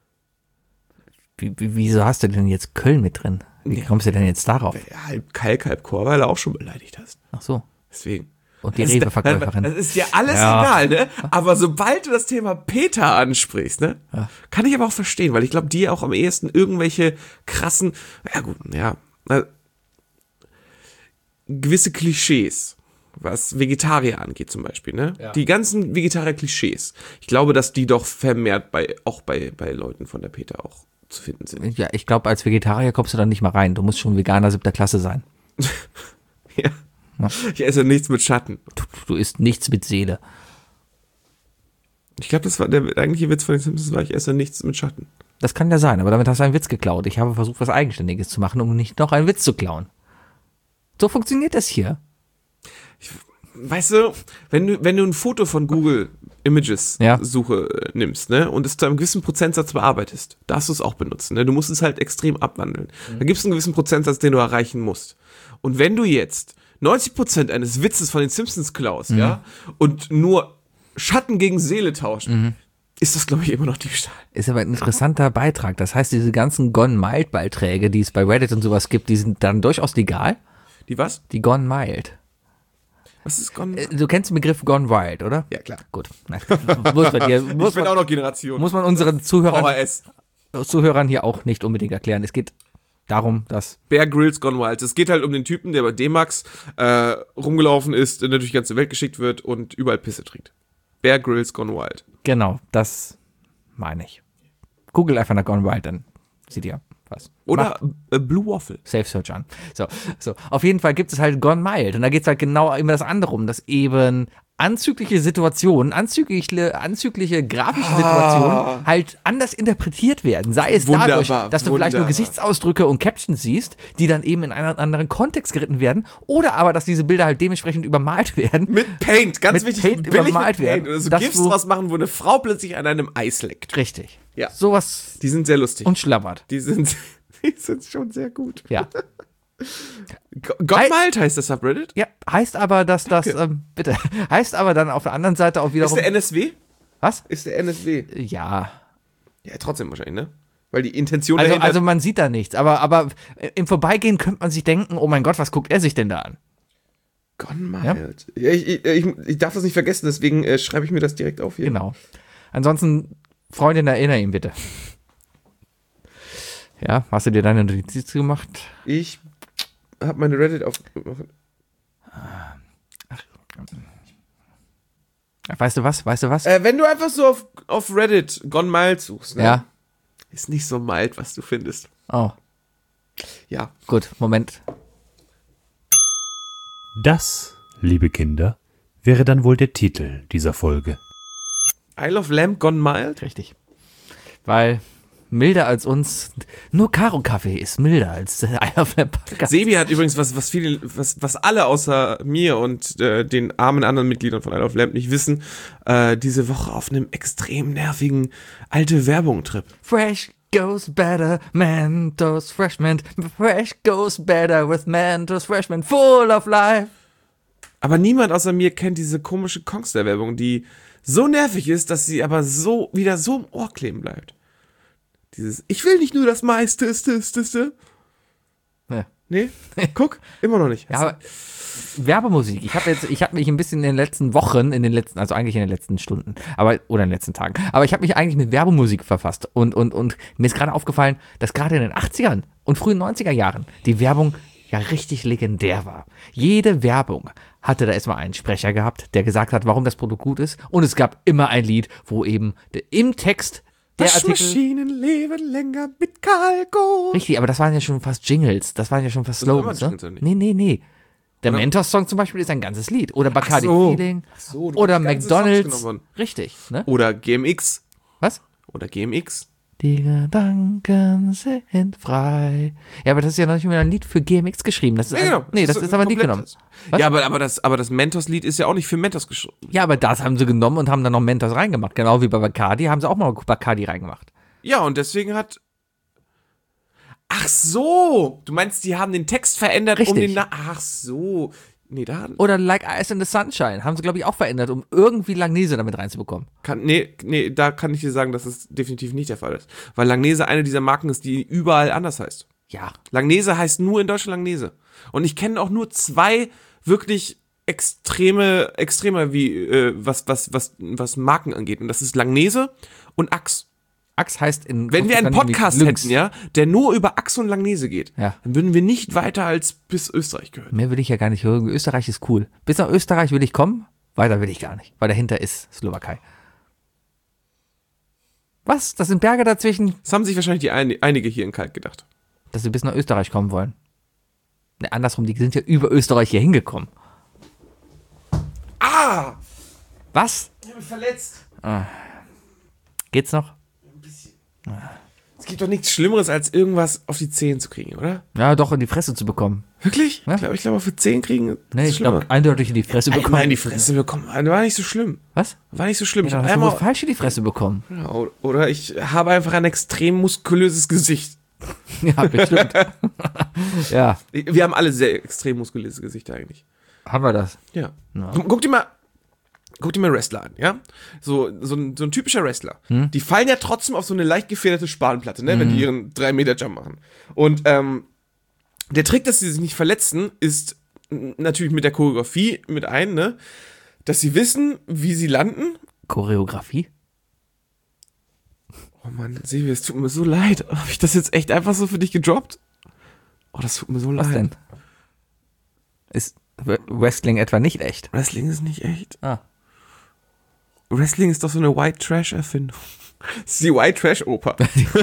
Wieso hast du denn jetzt Köln mit drin? Wie kommst du denn jetzt darauf? Ja, halb Kalk, halb Chorweiler auch schon beleidigt hast. Ach so. Deswegen. Und die Rewe-Verkäuferin. Das ist ja alles Ja. egal, ne? Aber sobald du das Thema Peter ansprichst, ne? Ja. Kann ich aber auch verstehen, weil ich glaube, die auch am ehesten irgendwelche krassen, ja gut, ja, gewisse Klischees, was Vegetarier angeht zum Beispiel, ne? Ja. Die ganzen Vegetarier-Klischees. Ich glaube, dass die doch vermehrt bei Leuten von der Peter auch zu finden sind. Ja, ich glaube, als Vegetarier kommst du da nicht mal rein. Du musst schon Veganer 7. Klasse sein. Ja. Ich esse nichts mit Schatten. Du isst nichts mit Seele. Ich glaube, das war der eigentliche Witz von den Simpsons, war, ich esse nichts mit Schatten. Das kann ja sein, aber damit hast du einen Witz geklaut. Ich habe versucht, was Eigenständiges zu machen, um nicht noch einen Witz zu klauen. So funktioniert das hier. Weißt du, wenn du ein Foto von Google Images Ja. Suche nimmst, ne, und es zu einem gewissen Prozentsatz bearbeitest, darfst du es auch benutzen, ne? Du musst es halt extrem abwandeln. Da gibt es einen gewissen Prozentsatz, den du erreichen musst. Und wenn du jetzt 90% eines Witzes von den Simpsons klaust, ja, und nur Schatten gegen Seele tauscht, ist das, glaube ich, immer noch Diebstahl. Ist aber ein interessanter Beitrag. Das heißt, diese ganzen Gone Mild Beiträge, die es bei Reddit und sowas gibt, die sind dann durchaus legal. Die was? Die Gone Mild. Was ist Gone? Du kennst den Begriff Gone Wild, oder? Ja, klar. Gut. Muss man, dir, Ich bin auch noch Generation. muss man unseren VHS. Zuhörern hier auch nicht unbedingt erklären. Es geht darum, dass Bear Grylls Gone Wild. Es geht halt um den Typen, der bei D-Max rumgelaufen ist, der durch die ganze Welt geschickt wird und überall Pisse trinkt. Bear Grylls Gone Wild. genau, das meine ich. Google einfach nach Gone Wild, dann seht ihr was. Oder Blue Waffle. Safe Search an. So. Auf jeden Fall gibt es halt Gone Mild. Und da geht es halt genau immer das andere um, dass eben anzügliche Situationen, anzügliche grafische Situationen halt anders interpretiert werden. Sei es dadurch, Wunderbar, dass du vielleicht nur wunderbar. Gesichtsausdrücke und Captions siehst, die dann eben in einen anderen Kontext geritten werden. Oder aber, dass diese Bilder halt dementsprechend übermalt werden. Mit Paint, ganz Mit wichtig, Paint billig übermalt mit Paint. werden. Oder so Das, GIFs wo- draus machen, wo eine Frau plötzlich an einem Eis leckt. Richtig. Ja. Sowas Die sind sehr lustig. und schlabbert. die sind schon sehr gut. Ja. Gone Wild heißt das Subreddit? Ja, heißt aber, dass das, bitte, heißt aber dann auf der anderen Seite auch Ist wiederum. der NSW? Was? Ist der NSW? Ja. Ja, trotzdem wahrscheinlich, ne? Weil die Intention Also, dahinter... also man sieht da nichts, aber im Vorbeigehen könnte man sich denken, oh mein Gott, was guckt er sich denn da an? Gone Wild. Ja, ich darf das nicht vergessen, deswegen schreibe ich mir das direkt auf hier. Genau. Ansonsten, Freundin, erinnere ihn bitte. Ja, hast du dir deine Notiz gemacht? Ich habe meine Reddit auf... Weißt du was? Wenn du einfach so auf Reddit Gone Mild suchst, ne? Ja. Ist nicht so mild, was du findest. Oh, Ja. gut, Moment. Das, liebe Kinder, wäre dann wohl der Titel dieser Folge. Isle of Lamp Gone Mild? Richtig. Weil milder als uns, nur Karo Kaffee ist milder als Isle of Lamp Podcast. Sebi hat übrigens was alle außer mir und den armen anderen Mitgliedern von Isle of Lamp nicht wissen, diese Woche auf einem extrem nervigen alte Werbung-Trip. Fresh goes better, Mentos Freshman. Fresh goes better with Mentos Freshman, full of life. Aber niemand außer mir kennt diese komische Kongster-Werbung, die so nervig ist, dass sie aber wieder so im Ohr kleben bleibt. Dieses, ich will nicht nur das meiste. Ja. Nee? Guck, immer noch nicht. Ja, aber Werbemusik. Ich habe mich ein bisschen in den letzten Wochen, also eigentlich in den letzten Stunden, oder in den letzten Tagen, aber ich habe mich eigentlich mit Werbemusik verfasst und mir ist gerade aufgefallen, dass gerade in den 80ern und frühen 90er Jahren die Werbung ja richtig legendär war. Jede Werbung hatte da erstmal einen Sprecher gehabt, der gesagt hat, warum das Produkt gut ist, und es gab immer ein Lied, wo eben im Text der Artikel... Waschmaschinen leben länger mit Kalko. Richtig, aber das waren ja schon fast Jingles, das waren ja schon fast Das waren Slogans, immer ne? Jingles, oder Nee. Der Oder? Mentos-Song zum Beispiel ist ein ganzes Lied. Oder Bacardi Ach so. Feeling. Ach so, du Oder hast ganze McDonalds. Songs genommen. Richtig, ne? Oder GMX. Was? Oder GMX. Die Gedanken sind frei. Ja, aber das ist ja noch nicht mehr ein Lied für GMX geschrieben. Das ist Nee, das ist aber ein Lied genommen. Was? Ja, aber das Mentos-Lied ist ja auch nicht für Mentos geschrieben. Ja, aber das haben sie genommen und haben dann noch Mentos reingemacht. Genau wie bei Bacardi haben sie auch mal Bacardi reingemacht. Ja, und deswegen hat... Ach so! Du meinst, die haben den Text verändert, um Richtig. den... Ach so. Nee, da... Oder Like Ice in the Sunshine haben sie, glaube ich, auch verändert, um irgendwie Langnese damit reinzubekommen. Da kann ich dir sagen, dass das definitiv nicht der Fall ist. Weil Langnese eine dieser Marken ist, die überall anders heißt. Ja. Langnese heißt nur in Deutschland Langnese. Und ich kenne auch nur zwei wirklich extreme wie was Marken angeht. Und das ist Langnese und Axe. Axe heißt in... Wenn wir einen Podcast Lynx. hätten, ja, der nur über Axe und Langnese geht, Ja. dann würden wir nicht weiter als bis Österreich gehören. Mehr will ich ja gar nicht hören. Österreich ist cool. Bis nach Österreich will ich kommen, weiter will ich gar nicht. Weil dahinter ist Slowakei. Was? Das sind Berge dazwischen, Das haben sich wahrscheinlich einige hier in Kalk gedacht. dass sie bis nach Österreich kommen wollen. Ne, andersrum, die sind ja über Österreich hier hingekommen. Ah! Was? Ich habe mich verletzt. Geht's noch? Es gibt doch nichts Schlimmeres, als irgendwas auf die Zehen zu kriegen, oder? Ja, doch in die Fresse zu bekommen. Wirklich? Ja. Ich glaube, für Zehen kriegen Nee, ist ich schlimmer. glaube, eindeutig in die Fresse bekommen. Einmal in die Fresse bekommen. War nicht so schlimm. Was? War nicht so schlimm. Ich Ja, hab hast du wohl einmal, falsch in die Fresse bekommen. ja, oder ich habe einfach ein extrem muskulöses Gesicht. Ja, bestimmt. Ja, Wir haben alle sehr extrem muskulöse Gesichter eigentlich. haben wir das. Ja. Ja. Guck dir mal Wrestler an, ja? So ein typischer Wrestler. Die fallen ja trotzdem auf so eine leicht gefederte Spanplatte, ne? Wenn die ihren 3-Meter-Jump machen. Und der Trick, dass sie sich nicht verletzen, ist natürlich mit der Choreografie mit ein, ne? Dass sie wissen, wie sie landen. Choreografie? Oh Mann, Silvia, es tut mir so leid. Habe ich das jetzt echt einfach so für dich gedroppt? Oh, das tut mir so leid. Was denn? Ist Wrestling etwa nicht echt? Wrestling ist nicht echt. Ah. Wrestling ist doch so eine White Trash-Erfindung. Das ist die White Trash-Oper.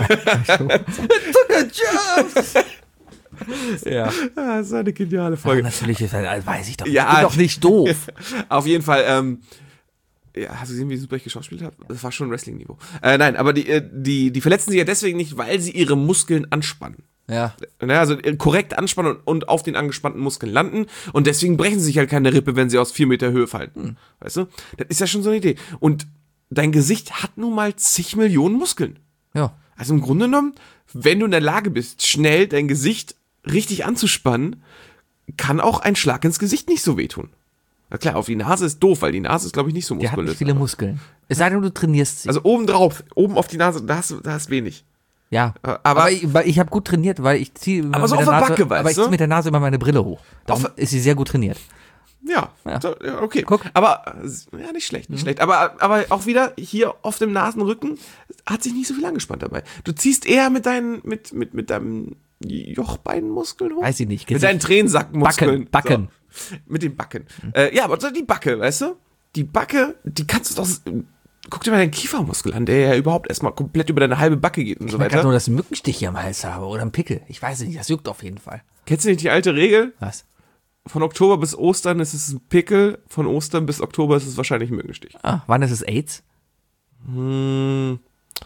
Ja. Das ist eine geniale Ah, Folge. natürlich, weiß ich doch. Ja. Ich bin doch nicht doof. Auf jeden Fall, ja, hast du gesehen, wie super ich geschauspielt habe? Das war schon Wrestling-Niveau. Nein, aber die verletzen sich ja deswegen nicht, weil sie ihre Muskeln anspannen. Ja. Ne, also korrekt anspannen und auf den angespannten Muskeln landen. Und deswegen brechen sie sich halt keine Rippe, wenn sie aus 4 Meter Höhe fallen. Weißt du? Das ist ja schon so eine Idee. Und dein Gesicht hat nun mal zig Millionen Muskeln. Ja. Also im Grunde genommen, wenn du in der Lage bist, schnell dein Gesicht richtig anzuspannen, kann auch ein Schlag ins Gesicht nicht so wehtun. Na klar, auf die Nase ist doof, weil die Nase ist, glaube ich, nicht so Der hat muskulös. nicht viele Muskeln. Es sei denn, du trainierst sie. Also oben drauf, oben auf die Nase, da hast wenig. ja. aber- ich habe gut trainiert, weil ich ziehe Aber so mit auf der der Nase, Backe, weißt aber ich du? ziehe mit der Nase immer meine Brille hoch. Darum ist sie sehr gut trainiert. Ja, Ja. So, ja, okay. Guck. Aber, ja, nicht schlecht, nicht schlecht. Aber auch wieder hier auf dem Nasenrücken hat sich nicht so viel angespannt dabei. Du ziehst eher mit deinem Jochbeinmuskeln hoch. Weiß ich nicht. Mit deinen Tränensackmuskeln. Backen. So. Mit den Backen. Ja, aber so die Backe, weißt du? die Backe, die kannst du doch, guck dir mal deinen Kiefermuskel an, der ja überhaupt erstmal komplett über deine halbe Backe geht und so Ich merke weiter. nur, dass ich einen Mückenstich hier am Hals habe oder einen Pickel. Ich weiß nicht, das juckt auf jeden Fall. Kennst du nicht die alte Regel? Was? Von Oktober bis Ostern ist es ein Pickel, von Ostern bis Oktober ist es wahrscheinlich ein Mückenstich. Ah, wann ist es AIDS? Mir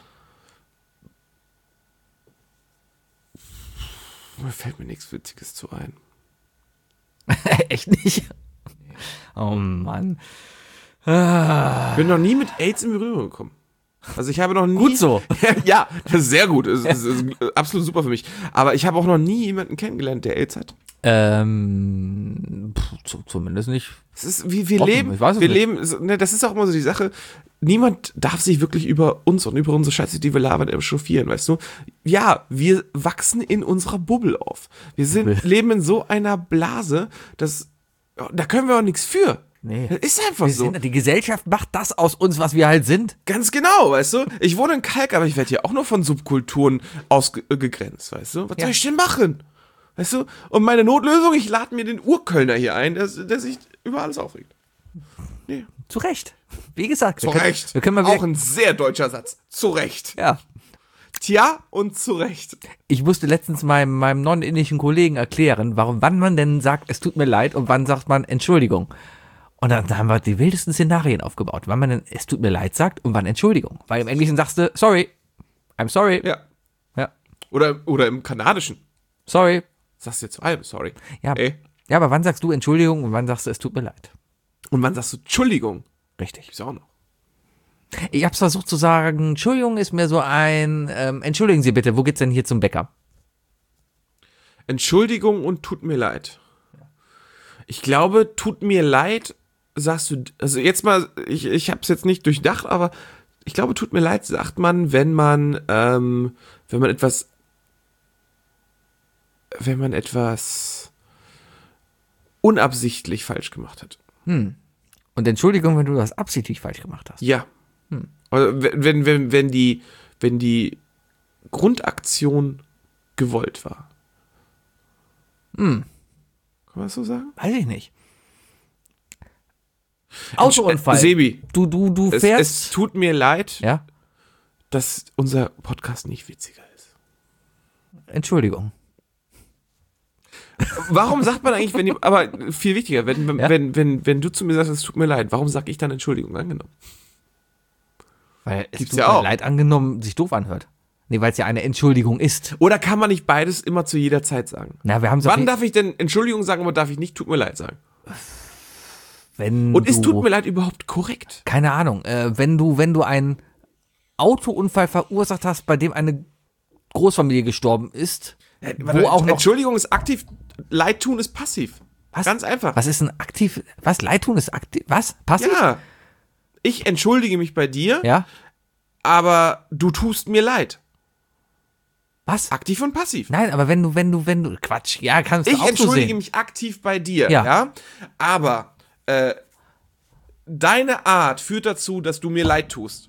fällt mir nichts Witziges zu ein. Echt nicht? Oh Mann. Ich bin noch nie mit AIDS in Berührung gekommen. Also ich habe noch nie... Gut so. Ja, das ist sehr gut. Das ist absolut super für mich. Aber ich habe auch noch nie jemanden kennengelernt, der AIDS hat. Zumindest nicht. Es ist, wir Offen, leben, ich weiß es wir nicht. leben, ne, das ist auch immer so die Sache, niemand darf sich wirklich über uns und über unsere Scheiße, die wir labern, echauffieren, weißt du? Ja, wir wachsen in unserer Bubble auf. Leben in so einer Blase, da können wir auch nichts für. Nee. Das ist einfach Wir so. sind, die Gesellschaft macht das aus uns, was wir halt sind. Ganz genau, weißt du? Ich wohne in Kalk, aber ich werde hier auch nur von Subkulturen ausgegrenzt, weißt du? Was soll ich denn machen? Weißt du? Und meine Notlösung, ich lade mir den Urkölner hier ein, der sich über alles aufregt. Nee. Zu Recht. Wie gesagt. Zu Recht. Wir können mal wieder, auch ein sehr deutscher Satz. Zu Recht. ja. Tja und zu Recht. Ich musste letztens meinem non-indischen Kollegen erklären, wann man denn sagt, es tut mir leid und wann sagt man Entschuldigung. Und dann haben wir die wildesten Szenarien aufgebaut, wann man denn es tut mir leid sagt und wann Entschuldigung. Weil im Englischen sagst du, sorry, I'm sorry. Ja. Ja. Oder im Kanadischen. Sorry. Sagst du jetzt zu allem, sorry. Ja. Ey. Ja, aber wann sagst du Entschuldigung und wann sagst du, es tut mir leid? Und wann sagst du Entschuldigung? Richtig. Gibt's auch noch. Ich hab's versucht zu sagen, Entschuldigung ist mir so ein, entschuldigen Sie bitte, wo geht's denn hier zum Bäcker? Entschuldigung und tut mir leid. Ich glaube, tut mir leid, sagst du, also jetzt mal, ich hab's jetzt nicht durchdacht, aber ich glaube, tut mir leid, sagt man, wenn man etwas unabsichtlich falsch gemacht hat. Und Entschuldigung, wenn du das absichtlich falsch gemacht hast. Ja. Also wenn die Grundaktion gewollt war. Kann man das so sagen? Weiß ich nicht. Autounfall. Sebi, Du es fährst. tut mir leid, Ja? dass unser Podcast nicht witziger ist. Entschuldigung. Warum sagt man eigentlich, aber viel wichtiger, Ja? wenn du zu mir sagst, es tut mir leid, warum sag ich dann Entschuldigung angenommen? Weil es Gibt's tut ja mir auch. leid angenommen sich doof anhört. Nee, weil es ja eine Entschuldigung ist. Oder kann man nicht beides immer zu jeder Zeit sagen? Na, wir haben Wann darf ich denn Entschuldigung sagen, aber darf ich nicht tut mir leid sagen? wenn Und du, ist tut mir leid überhaupt korrekt? keine Ahnung, wenn du einen Autounfall verursacht hast, bei dem eine Großfamilie gestorben ist, wo auch noch, Entschuldigung ist aktiv, Leid tun ist passiv. was? Ganz einfach. Was ist ein aktiv, was? Leid tun ist aktiv, was? Passiv? Ja. Ich entschuldige mich bei dir, Ja? aber du tust mir leid. Was? Aktiv und passiv. Nein, aber wenn du, Quatsch, ja, kannst du Ich auch so entschuldige sehen. mich aktiv bei dir, Ja. ja? Aber deine Art führt dazu, dass du mir leid tust.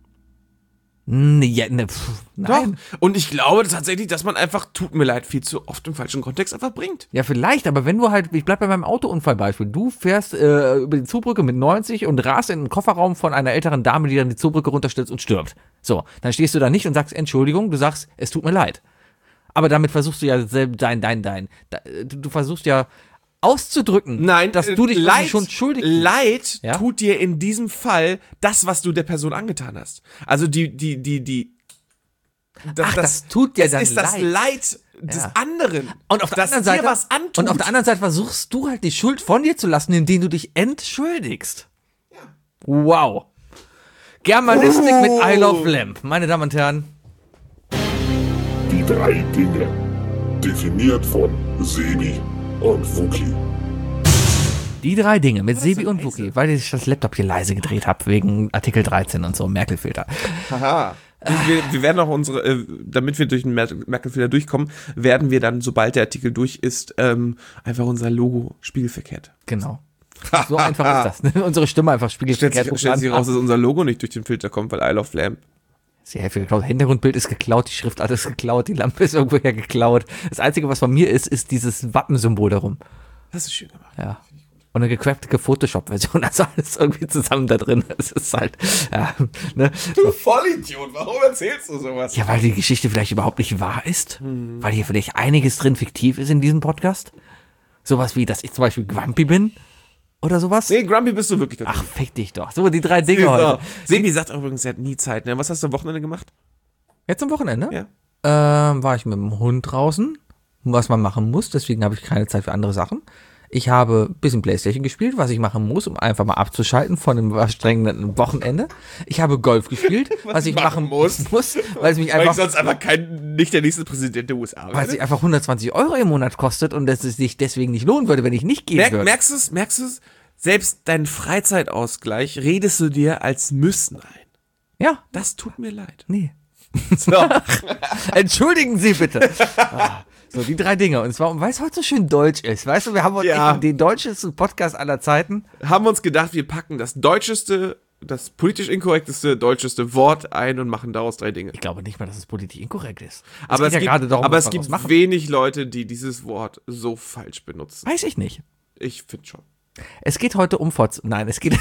Nein. Doch. Und ich glaube tatsächlich, dass man einfach tut mir leid viel zu oft im falschen Kontext einfach bringt. Ja, vielleicht, aber wenn du halt, ich bleib bei meinem Autounfallbeispiel, du fährst über die Zugbrücke mit 90 und rast in den Kofferraum von einer älteren Dame, die dann die Zugbrücke runterstürzt und stirbt. So, dann stehst du da nicht und sagst Entschuldigung, du sagst, es tut mir leid. Aber damit versuchst du ja du versuchst ja auszudrücken, Nein, dass du dich Leid, schon schuldig Leid Ja? tut dir in diesem Fall das, was du der Person angetan hast. Also das tut dir es dann ist das Leid des Ja. anderen. Und auf der das anderen Seite, dir was antut. und auf der anderen Seite versuchst du halt die Schuld von dir zu lassen, indem du dich entschuldigst. Wow. Germanistik mit I Love Lamp. Meine Damen und Herren, Die 3 Dinge. Definiert von Sebi und Wookie. die 3 Dinge mit Sebi und Wookie, weil ich das Laptop hier leise gedreht habe, wegen Artikel 13 und so, Merkel-Filter. Haha. Wir werden auch damit wir durch den Merkel-Filter durchkommen, werden wir dann, sobald der Artikel durch ist, einfach unser Logo spiegelverkehrt. Genau. So einfach ist das. Ne? Unsere Stimme einfach spiegelverkehrt. Stellt sich raus, dass unser Logo nicht durch den Filter kommt, weil I Love Lamp. Sehr viel geklaut. Hintergrundbild ist geklaut, die Schriftart ist geklaut, die Lampe ist irgendwoher geklaut. Das Einzige, was von mir ist dieses Wappensymbol darum. Das ist schön gemacht. Ja. Und eine gecraftete Photoshop-Version, also alles irgendwie zusammen da drin. Es ist halt, ja, ne? Du Vollidiot, warum erzählst du sowas? Ja, weil die Geschichte vielleicht überhaupt nicht wahr ist. Weil hier vielleicht einiges drin fiktiv ist in diesem Podcast. Sowas wie, dass ich zum Beispiel Grumpy bin. Oder sowas. Nee, Grumpy bist du wirklich. Ach, fick dich doch. So, die 3 Dinge heute. Sebi sagt übrigens, sie hat nie Zeit. Ne? Was hast du am Wochenende gemacht? Jetzt am Wochenende? Ja. War ich mit dem Hund draußen, was man machen muss. Deswegen habe ich keine Zeit für andere Sachen. Ich habe ein bisschen Playstation gespielt, was ich machen muss, um einfach mal abzuschalten von einem anstrengenden Wochenende. Ich habe Golf gespielt, was ich machen muss, weil es mich Weil einfach, ich sonst einfach nicht der nächste Präsident der USA weil es sich einfach 120 € im Monat kostet und es sich deswegen nicht lohnen würde, wenn ich nicht gehen würde. Merkst du es? Selbst deinen Freizeitausgleich redest du dir als Müssen ein. Ja, Das tut mir leid. nee. So. Entschuldigen Sie bitte. So, die 3 Dinge. Und zwar, weil es heute so schön deutsch ist. Weißt du, wir haben heute Ja. den deutschesten Podcast aller Zeiten. Haben wir uns gedacht, wir packen das deutscheste, das politisch inkorrekteste, deutscheste Wort ein und machen daraus 3 Dinge. Ich glaube nicht mal, dass es politisch inkorrekt ist. Aber geht ja gerade darum, aber was es wir gibt daraus machen. wenig Leute, die dieses Wort so falsch benutzen. Weiß ich nicht. Ich finde schon. Es geht heute um Nein, es geht.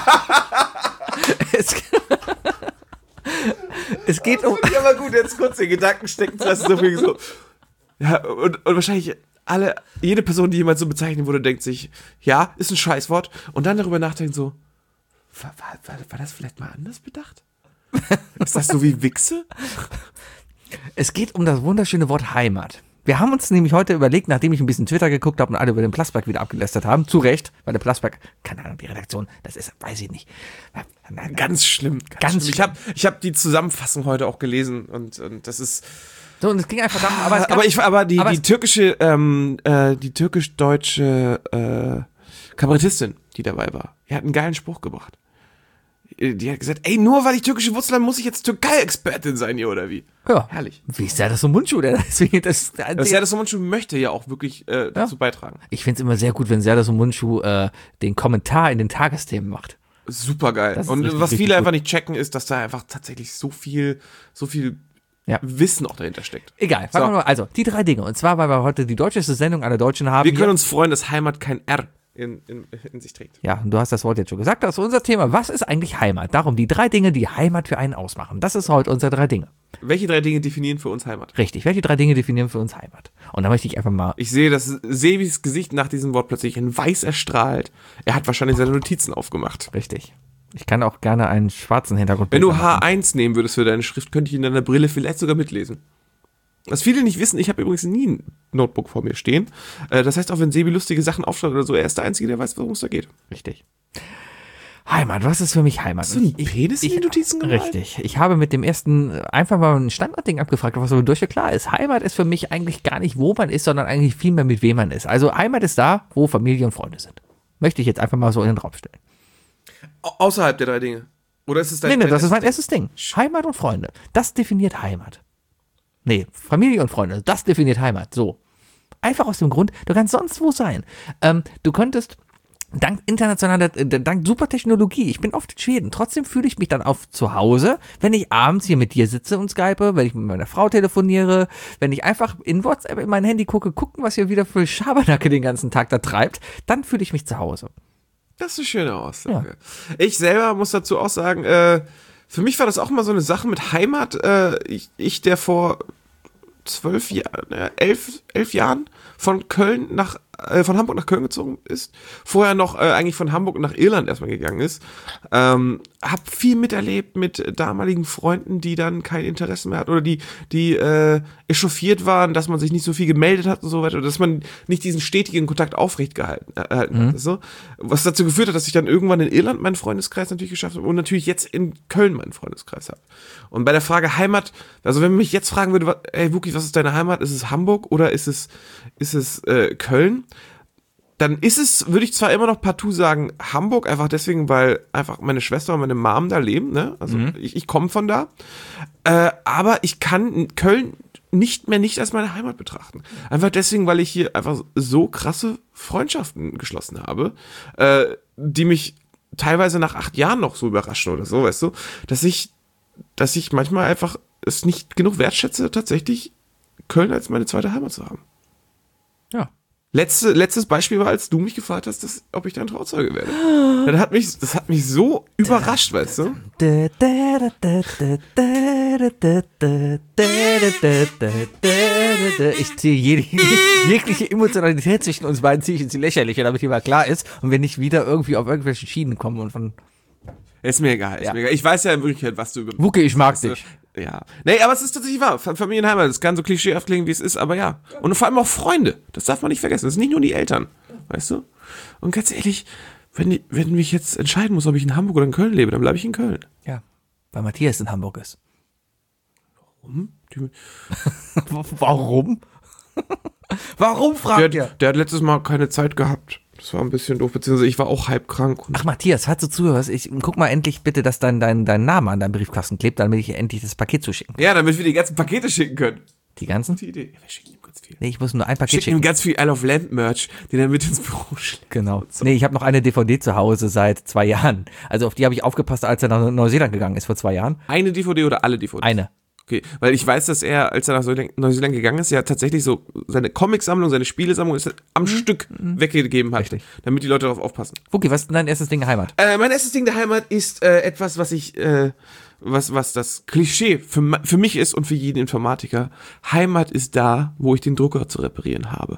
es geht um. Ja, aber gut, jetzt kurz den Gedanken stecken zu lassen, so viel so. Ja, und wahrscheinlich jede Person, die jemals so bezeichnet wurde, denkt sich, ja, ist ein Scheißwort. Und dann darüber nachdenkt so, war das vielleicht mal anders bedacht? Ist das so wie Wichse? Es geht um das wunderschöne Wort Heimat. Wir haben uns nämlich heute überlegt, nachdem ich ein bisschen Twitter geguckt habe und alle über den Plasberg wieder abgelästert haben, zu Recht, weil der Plasberg, keine Ahnung, die Redaktion, das ist, weiß ich nicht. Ganz schlimm. Ganz schlimm. Ich hab die Zusammenfassung heute auch gelesen und das ist. So, und es ging einfach darum, Die türkisch-deutsche Kabarettistin, die dabei war, die hat einen geilen Spruch gebracht. Die hat gesagt, ey, nur weil ich türkische Wurzeln habe, muss ich jetzt Türkei-Expertin sein hier, oder wie? ja, Herrlich. wie ist der das so Mundschuh, der deswegen Das Serdar Somuncu möchte ja auch wirklich dazu beitragen. Ich find's immer sehr gut, wenn Serdar Mundschuh den Kommentar in den Tagesthemen macht. Super geil. Das ist Und richtig, was richtig viele gut. einfach nicht checken, ist, dass da einfach tatsächlich so viel Ja. Wissen auch dahinter steckt. Egal, fangen wir mal. Also, die 3 Dinge. Und zwar, weil wir heute die deutscheste Sendung aller Deutschen haben. Wir können uns freuen, dass Heimat kein R in sich trägt. Ja, und du hast das Wort jetzt schon gesagt. Das ist unser Thema. Was ist eigentlich Heimat? Darum die 3 Dinge, die Heimat für einen ausmachen. Das ist heute unser 3 Dinge. Welche 3 Dinge definieren für uns Heimat? Richtig. Welche 3 Dinge definieren für uns Heimat? Und da möchte ich einfach mal. Ich sehe, dass Sebis Gesicht nach diesem Wort plötzlich in weiß erstrahlt. Er hat wahrscheinlich seine Notizen aufgemacht. Richtig. Ich kann auch gerne einen schwarzen Hintergrund. Wenn du machen. H1 nehmen würdest für deine Schrift, könnte ich in deiner Brille vielleicht sogar mitlesen. Was viele nicht wissen, ich habe übrigens nie ein Notebook vor mir stehen. Das heißt, auch wenn Sebi lustige Sachen aufschreibt oder so, er ist der Einzige, der weiß, worum es da geht. Richtig. Heimat, was ist für mich Heimat? Hast du einen Penis in die Notizen gemalt? Richtig. Ich habe mit dem ersten einfach mal ein Standardding abgefragt, was aber durchaus klar ist. Heimat ist für mich eigentlich gar nicht, wo man ist, sondern eigentlich vielmehr mit wem man ist. Also Heimat ist da, wo Familie und Freunde sind. Möchte ich jetzt einfach mal so in den Raum stellen. Außerhalb der 3 Dinge. Oder ist es dein Nee, das ist mein erstes Ding. Heimat und Freunde. Das definiert Heimat. Nee, Familie und Freunde. Das definiert Heimat. So. Einfach aus dem Grund, du kannst sonst wo sein. Du könntest dank dank super Technologie, ich bin oft in Schweden, trotzdem fühle ich mich dann auf zu Hause, wenn ich abends hier mit dir sitze und skype, wenn ich mit meiner Frau telefoniere, wenn ich einfach in WhatsApp in mein Handy gucken, was hier wieder für Schabernacke den ganzen Tag da treibt, dann fühle ich mich zu Hause. Das ist eine schöne Aussage. Ja. Ich selber muss dazu auch sagen, für mich war das auch mal so eine Sache mit Heimat. Ich der vor 11 Jahren von Hamburg nach Köln gezogen ist, vorher noch eigentlich von Hamburg nach Irland erstmal gegangen ist, hab viel miterlebt mit damaligen Freunden, die dann kein Interesse mehr hatten oder die echauffiert waren, dass man sich nicht so viel gemeldet hat und so weiter, oder dass man nicht diesen stetigen Kontakt aufrecht gehalten hat. So. Was dazu geführt hat, dass ich dann irgendwann in Irland meinen Freundeskreis natürlich geschafft habe und natürlich jetzt in Köln meinen Freundeskreis habe. Und bei der Frage Heimat, also wenn man mich jetzt fragen würde, ey Wookie, was ist deine Heimat? Ist es Hamburg oder ist es Köln? Dann würde ich zwar immer noch partout sagen Hamburg, einfach deswegen, weil einfach meine Schwester und meine Mom da leben, ne? Also ich komme von da. Aber ich kann Köln nicht als meine Heimat betrachten. Einfach deswegen, weil ich hier einfach so krasse Freundschaften geschlossen habe, die mich teilweise nach 8 Jahren noch so überraschen oder so, weißt du, dass ich manchmal einfach es nicht genug wertschätze, tatsächlich Köln als meine zweite Heimat zu haben. Ja. Letztes Beispiel war, als du mich gefragt hast, ob ich dein Trauzeuge werde. Das hat mich so überrascht, weißt du? Ich ziehe jegliche Emotionalität zwischen uns beiden ziehe ich ins Lächerliche, damit hier mal klar ist und wir nicht wieder irgendwie auf irgendwelche Schienen kommen und von... Ist mir egal. Ich weiß ja in Wirklichkeit, was du über... Wuki, ich mag dich. Ja. Nee, aber es ist tatsächlich wahr. Familienheimat, das kann so klischeehaft klingen, wie es ist, aber ja. Und vor allem auch Freunde. Das darf man nicht vergessen. Das sind nicht nur die Eltern. Weißt du? Und ganz ehrlich, wenn ich jetzt entscheiden muss, ob ich in Hamburg oder in Köln lebe, dann bleibe ich in Köln. Ja, weil Matthias in Hamburg ist. Warum? Warum? Warum, fragt ihr? Der hat letztes Mal keine Zeit gehabt. Das war ein bisschen doof, beziehungsweise ich war auch halb krank. Ach, Matthias, falls du zuhörst, guck mal endlich bitte, dass dein Name an deinem Briefkasten klebt, damit ich endlich das Paket zuschicken. Ja, damit wir die ganzen Pakete schicken können. Die ganzen? Die Idee. Ja, wir schicken ihm ganz viel. Nee, ich muss nur ein Paket Schicken schicken. ihm ganz viel Isle of Lamp Merch, den er mit ins Büro schlägt. Genau. Nee, ich habe noch eine DVD zu Hause seit 2 Jahren. Also auf die habe ich aufgepasst, als er nach Neuseeland gegangen ist vor 2 Jahren. Eine DVD oder alle DVDs? Eine. Okay, weil ich weiß, dass er, als er nach Neuseeland gegangen ist, ja tatsächlich so seine Comicsammlung, seine Spielesammlung am Stück weggegeben hat, Richtig. damit die Leute darauf aufpassen. Wuki, was ist denn dein erstes Ding der Heimat? Mein erstes Ding der Heimat ist etwas, was ich, was das Klischee für mich ist und für jeden Informatiker. Heimat ist da, wo ich den Drucker zu reparieren habe.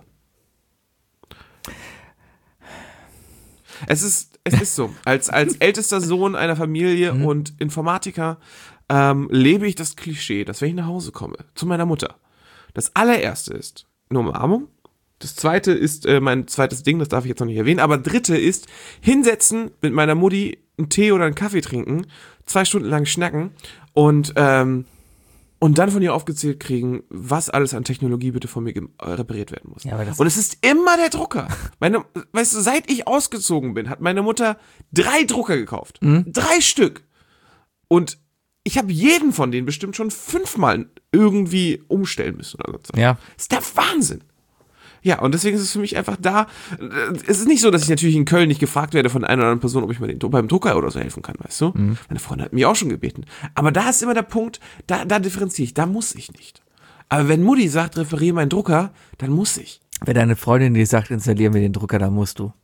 Es ist so. Als ältester Sohn einer Familie und Informatiker lebe ich das Klischee, dass wenn ich nach Hause komme, zu meiner Mutter, das allererste ist eine Umarmung, das zweite ist mein zweites Ding, das darf ich jetzt noch nicht erwähnen, aber dritte ist hinsetzen, mit meiner Mutti einen Tee oder einen Kaffee trinken, 2 Stunden lang schnacken und dann von ihr aufgezählt kriegen, was alles an Technologie bitte von mir repariert werden muss. Ja, und es ist immer der Drucker. Weißt du, seit ich ausgezogen bin, hat meine Mutter 3 Drucker gekauft. 3 Stück. Und ich habe jeden von denen bestimmt schon 5-mal irgendwie umstellen müssen. Oder so. Ja. Das ist der Wahnsinn. Ja, und deswegen ist es für mich einfach da. Es ist nicht so, dass ich natürlich in Köln nicht gefragt werde von einer oder anderen Person, ob ich mal beim Drucker oder so helfen kann, weißt du? Meine Freundin hat mich auch schon gebeten. Aber da ist immer der Punkt, da differenziere ich, da muss ich nicht. Aber wenn Mutti sagt, repariere meinen Drucker, dann muss ich. Wenn deine Freundin dir sagt, installieren wir den Drucker, dann musst du.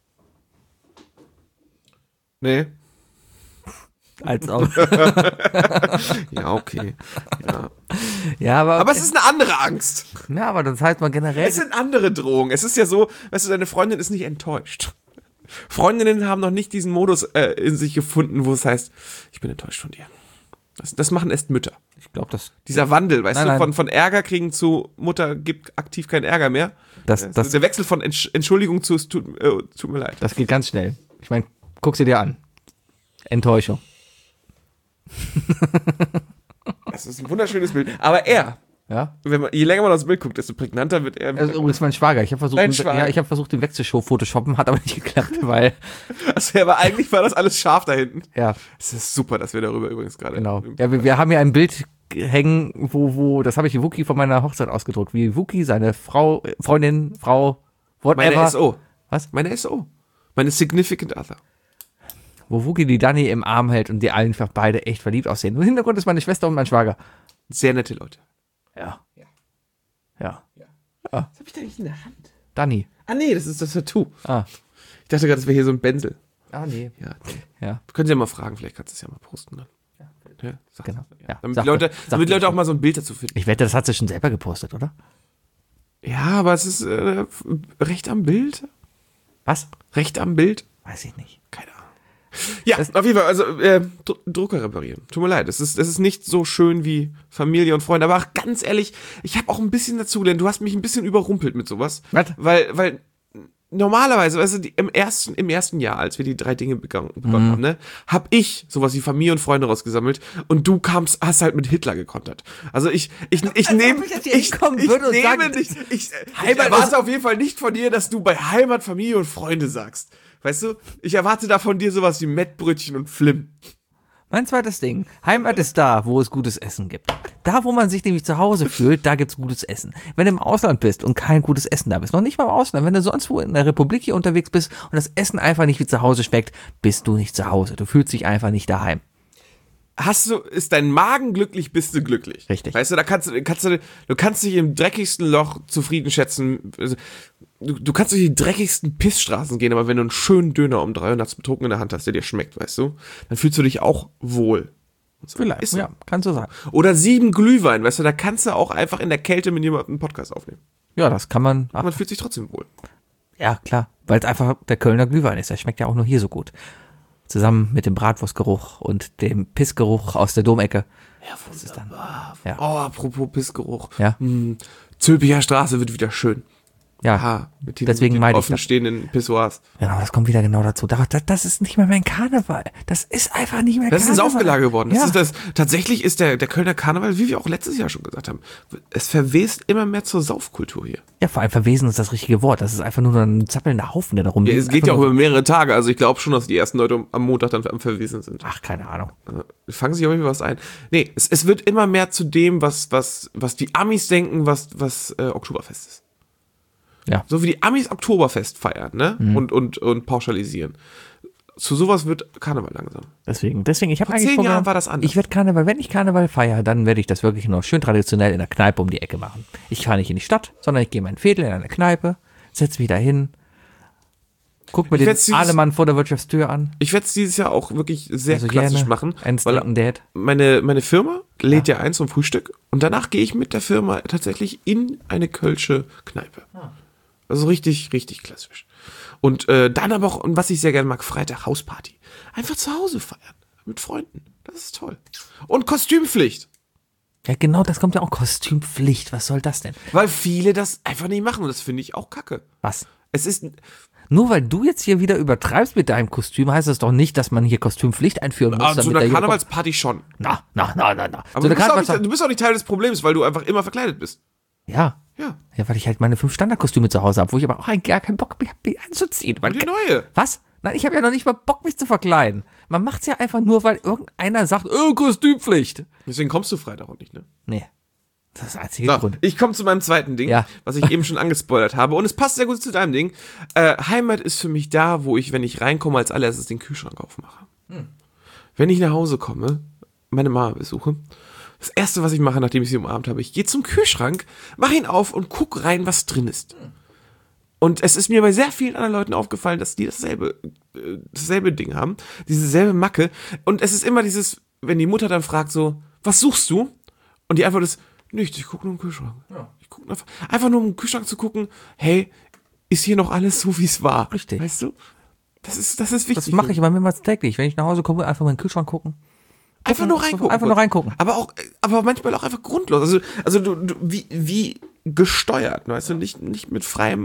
Nee. Als auch. Ja, okay. Ja. Ja, aber es ist eine andere Angst. Ja, aber das heißt mal generell. Es sind andere Drohungen. Es ist ja so, weißt du, deine Freundin ist nicht enttäuscht. Freundinnen haben noch nicht diesen Modus in sich gefunden, wo es heißt, ich bin enttäuscht von dir. Das machen erst Mütter. Ich glaube, das. Dieser Wandel, weißt Nein, du, von Ärger kriegen zu Mutter gibt aktiv keinen Ärger mehr. Der Wechsel von Entschuldigung zu es tut mir leid. Das geht ganz schnell. Ich meine, guck sie dir an. Enttäuschung. Das ist ein wunderschönes Bild. Aber er, Ja? je länger man aufs Bild guckt, desto prägnanter wird er. Das ist übrigens mein Schwager. Ich habe versucht, den wegzuphotoshoppen, hat aber nicht geklappt, weil. Also, aber eigentlich war das alles scharf da hinten. Ja. Es ist super, dass wir darüber übrigens gerade. Genau. Ja, wir haben hier ein Bild hängen, wo, das habe ich Wuki von meiner Hochzeit ausgedruckt, wie Wuki, seine Freundin, whatever. Meine SO. Was? Meine SO. Meine Significant Other. Wo Wuki die Dani im Arm hält und die einfach beide echt verliebt aussehen. Im Hintergrund ist meine Schwester und mein Schwager. Sehr nette Leute. Ja. Was habe ich da nicht in der Hand? Dani. Ah, nee, das ist das Tattoo. Ah. Ich dachte gerade, das wäre hier so ein Bändel. Ah, nee. Ja. Ja. Können Sie ja mal fragen, vielleicht kannst du es ja mal posten dann. Ja, sag Genau. das. Ja. Damit Sag die Leute, das. damit Leute auch mal so ein Bild dazu finden. Ich wette, das hat sie schon selber gepostet, oder? Ja, aber es ist recht am Bild. Was? Recht am Bild. Weiß ich nicht. Keine Ahnung. Ja, auf jeden Fall, also Drucker reparieren. Tut mir leid, das ist nicht so schön wie Familie und Freunde, aber auch ganz ehrlich, ich habe auch ein bisschen dazugelernt. Du hast mich ein bisschen überrumpelt mit sowas. Was? Weil normalerweise, weißt du, im ersten Jahr, als wir die 3 Dinge begonnen haben, ne, hab ich sowas wie Familie und Freunde rausgesammelt und du hast halt mit Hitler gekontert. Also ich nehme erwarte auf jeden Fall nicht von dir, dass du bei Heimat, Familie und Freunde sagst. Weißt du, ich erwarte da von dir sowas wie Mettbrötchen und Flim. Mein zweites Ding. Heimat ist da, wo es gutes Essen gibt. Da, wo man sich nämlich zu Hause fühlt, da gibt's gutes Essen. Wenn du im Ausland bist und kein gutes Essen da bist, noch nicht mal im Ausland, wenn du sonst wo in der Republik hier unterwegs bist und das Essen einfach nicht wie zu Hause schmeckt, bist du nicht zu Hause. Du fühlst dich einfach nicht daheim. Ist dein Magen glücklich, bist du glücklich. Richtig. Weißt du, du kannst dich im dreckigsten Loch zufrieden schätzen. du kannst durch die dreckigsten Pissstraßen gehen, aber wenn du einen schönen Döner um 300 betrunken in der Hand hast, der dir schmeckt, weißt du, dann fühlst du dich auch wohl. So. Vielleicht, Ist so. ja, kannst du sagen. Oder 7 Glühwein, weißt du, da kannst du auch einfach in der Kälte mit jemandem einen Podcast aufnehmen. Ja, das kann man. Aber man fühlt sich trotzdem wohl. Ja, klar. Weil es einfach der Kölner Glühwein ist. Der schmeckt ja auch nur hier so gut. Zusammen mit dem Bratwurstgeruch und dem Pissgeruch aus der Domecke. Ja, Das ist dann. Ja. Oh, apropos Pissgeruch. Ja. Zülpicher Straße wird wieder schön. Ja. Aha, mit den, Deswegen meine ich das. offenstehenden Pissoirs. Genau, das kommt wieder genau dazu. Das ist nicht mehr mein Karneval. Das ist einfach nicht mehr Das ist ein Karneval. Saufgelage geworden. Ja. Tatsächlich ist der Kölner Karneval, wie wir auch letztes Jahr schon gesagt haben, es verwest immer mehr zur Saufkultur hier. Ja, vor allem verwesen ist das richtige Wort. Das ist einfach nur ein zappelnder Haufen, der da rumliegt. Ja, es geht ja auch über mehrere Tage. Also ich glaube schon, dass die ersten Leute am Montag dann am Verwesen sind. Ach, keine Ahnung. Fangen sich aber irgendwie was ein. Nee, es wird immer mehr zu dem, was die Amis denken, was Oktoberfest ist. Ja. So wie die Amis Oktoberfest feiern, ne? Und pauschalisieren. Zu sowas wird Karneval langsam. Deswegen, ich habe Vor eigentlich 10 Jahren war das anders. Ich werde Karneval, wenn ich Karneval feiere, dann werde ich das wirklich noch schön traditionell in der Kneipe um die Ecke machen. Ich fahre nicht in die Stadt, sondern ich gehe in mein Viertel in eine Kneipe, setze mich da hin, guck mir Ich den werd's dieses- Ahlemann vor der Wirtschaftstür an. Ich werde es dieses Jahr auch wirklich sehr Also klassisch gerne machen. Ein Weil Dad. meine Firma lädt ja ein zum Frühstück und danach gehe ich mit der Firma tatsächlich in eine kölsche Kneipe. Also richtig, richtig klassisch. Und dann aber auch, und was ich sehr gerne mag, Freitag Hausparty. Einfach zu Hause feiern. Mit Freunden. Das ist toll. Und Kostümpflicht. Ja, genau, das kommt ja auch Kostümpflicht. Was soll das denn? Weil viele das einfach nicht machen und das finde ich auch kacke. Was? Es ist, Nur weil du jetzt hier wieder übertreibst mit deinem Kostüm, heißt das doch nicht, dass man hier Kostümpflicht einführen muss. zu damit einer der Joko- Karnevalsparty schon. Na. Aber So eine du bist, auch Karnevalsparty- nicht, du bist auch nicht Teil des Problems, weil du einfach immer verkleidet bist. Ja. Ja. Ja, weil ich halt meine 5 Standardkostüme zu Hause habe, wo ich aber auch gar keinen Bock mehr habe, mich anzuziehen. Und die neue. Was? Nein, ich habe ja noch nicht mal Bock, mich zu verkleiden. Man macht's ja einfach nur, weil irgendeiner sagt, Kostümpflicht. Deswegen kommst du Freitag auch nicht, ne? Nee. Das ist der einzige So, Grund. ich komme zu meinem zweiten Ding, Ja. was ich eben schon angespoilert habe. Und es passt sehr gut zu deinem Ding. Heimat ist für mich da, wo ich, wenn ich reinkomme, als allererstes den Kühlschrank aufmache. Wenn ich nach Hause komme, meine Mama besuche, das Erste, was ich mache, nachdem ich sie umarmt habe, ich gehe zum Kühlschrank, mache ihn auf und gucke rein, was drin ist. Und es ist mir bei sehr vielen anderen Leuten aufgefallen, dass die dasselbe Ding haben, diese selbe Macke. Und es ist immer dieses, wenn die Mutter dann fragt so, was suchst du? Und die Antwort ist, nichts, ich gucke nur im Kühlschrank. Ja. Ich gucke einfach nur im Kühlschrank zu gucken, hey, ist hier noch alles so, wie es war? Richtig. Weißt du? Das ist wichtig. Das mache ich aber mehrmals täglich. Wenn ich nach Hause komme, einfach mal in den Kühlschrank gucken. Einfach nur reingucken. Einfach nur reingucken. Aber manchmal auch einfach grundlos. Also du wie gesteuert, weißt du, nicht mit freiem.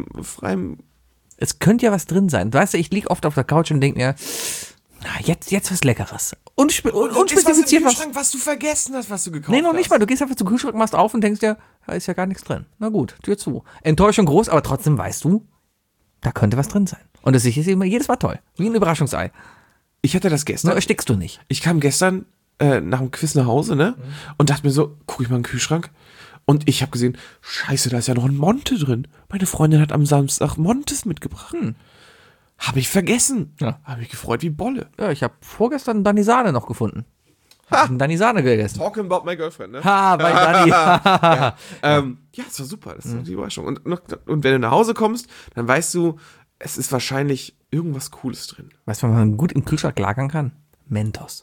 Es könnte ja was drin sein. Weißt du, ich liege oft auf der Couch und denke mir, na, jetzt was Leckeres. Und spezifiziert was. Was du vergessen hast, was du gekauft Nee, noch nicht mal. Du gehst einfach zum Kühlschrank, machst auf und denkst dir, da ist ja gar nichts drin. Na gut, Tür zu. Enttäuschung groß, aber trotzdem weißt du, da könnte was drin sein. Und das ist immer jedes Mal toll. Wie ein Überraschungsei. Ich hatte das Nur gestern. erstickst du nicht. Ich kam gestern nach dem Quiz nach Hause, ne? Und dachte mir so, guck ich mal in den Kühlschrank. Und ich habe gesehen, scheiße, da ist ja noch ein Monte drin. Meine Freundin hat am Samstag Montes mitgebracht. Habe ich vergessen. Ja. Habe mich gefreut wie Bolle. Ja, ich habe vorgestern Danisane noch gefunden. Hab einen Danisane gegessen. Talking about my girlfriend, ne? Ha, bei Dani. Ja, das war super. Das war die Überraschung. Und wenn du nach Hause kommst, dann weißt du, es ist wahrscheinlich irgendwas Cooles drin. Weißt du, was man gut im Kühlschrank lagern kann? Mentos.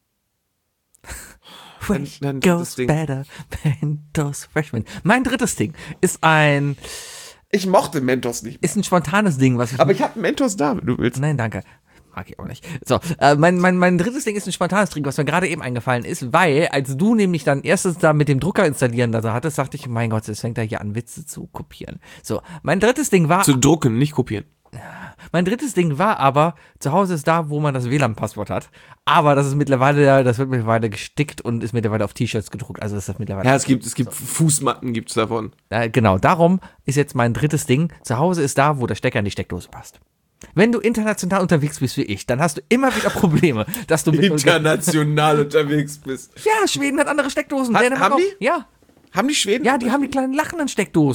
Fresh Dann das goes Ding. better. Mentos Freshman. Mein drittes Ding ist ein Ich mochte Mentos nicht. ist ein spontanes Ding, was ich Aber ich habe Mentos da, wenn du willst. Nein, danke. Mag ich auch nicht. So, mein drittes Ding ist ein spontanes Ding, was mir gerade eben eingefallen ist, weil, als du nämlich dann erstes da mit dem Drucker installieren da hattest, dachte ich, mein Gott, jetzt fängt er hier an, Witze zu kopieren. So, mein drittes Ding war Zu drucken, nicht kopieren. aber, zu Hause ist da, wo man das WLAN-Passwort hat. Aber das wird mittlerweile gestickt und ist mittlerweile auf T-Shirts gedruckt. Also ist das mittlerweile. Ja, es gibt Fußmatten gibt's davon. Genau, darum ist jetzt mein drittes Ding. Zu Hause ist da, wo der Stecker in die Steckdose passt. Wenn du international unterwegs bist wie ich, dann hast du immer wieder Probleme, dass du International unterwegs bist. Ja, Schweden hat andere Steckdosen. Dänemark haben auch. die? Ja. Haben die Schweden? Ja, die haben die kleinen lachenden Steckdosen.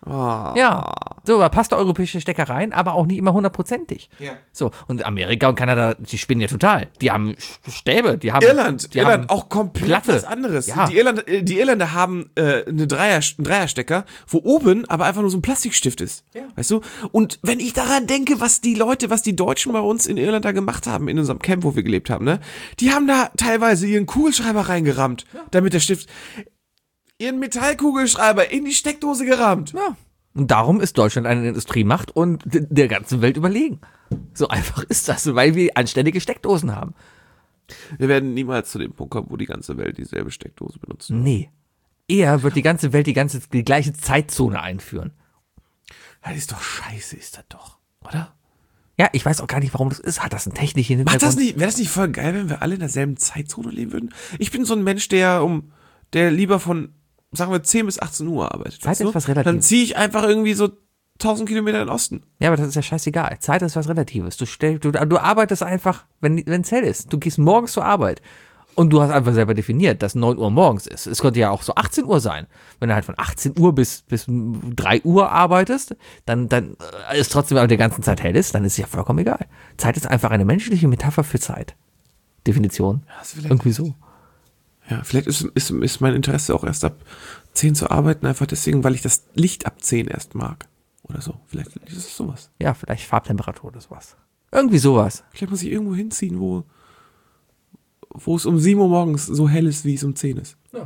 Ja, so, da passt der europäische Stecker rein, aber auch nicht immer 100%ig. Ja. So, und Amerika und Kanada, die spinnen ja total. Die haben Stäbe, die haben... Irland haben auch komplett Platte. was anderes. Ja. Die Irländer haben einen Dreierstecker, wo oben aber einfach nur so ein Plastikstift ist. Ja. Weißt du? Und wenn ich daran denke, was die Deutschen bei uns in Irland da gemacht haben, in unserem Camp, wo wir gelebt haben, ne? Die haben da teilweise ihren Kugelschreiber reingerammt, damit der Stift... ihren Metallkugelschreiber in die Steckdose gerammt. Ja. Und darum ist Deutschland eine Industriemacht und der ganzen Welt überlegen. So einfach ist das, weil wir anständige Steckdosen haben. Wir werden niemals zu dem Punkt kommen, wo die ganze Welt dieselbe Steckdose benutzt. Nee. Eher wird die ganze Welt die gleiche Zeitzone einführen. Das ist doch scheiße, ist das doch, oder? Ja, ich weiß auch gar nicht, warum das ist. Hat das einen technischen Hintergrund? Wäre das nicht voll geil, wenn wir alle in derselben Zeitzone leben würden? Ich bin so ein Mensch, der lieber von, sagen wir, 10 bis 18 Uhr arbeitet. Zeit ist was Relatives. Dann ziehe ich einfach irgendwie so 1000 Kilometer in den Osten. Ja, aber das ist ja scheißegal. Zeit ist was Relatives. Du arbeitest einfach, wenn es hell ist. Du gehst morgens zur Arbeit und du hast einfach selber definiert, dass 9 Uhr morgens ist. Es könnte ja auch so 18 Uhr sein. Wenn du halt von 18 Uhr bis 3 Uhr arbeitest, dann ist trotzdem aber die ganze Zeit hell ist, dann ist es ja vollkommen egal. Zeit ist einfach eine menschliche Metapher für Zeit. Definition. Ja, irgendwie so. Ja, vielleicht ist mein Interesse auch erst ab 10 zu arbeiten, einfach deswegen, weil ich das Licht ab 10 erst mag. Oder so. Vielleicht ist es sowas. Ja, vielleicht Farbtemperatur oder sowas. Irgendwie sowas. Vielleicht muss ich irgendwo hinziehen, wo es um 7 Uhr morgens so hell ist, wie es um 10 ist. Ja.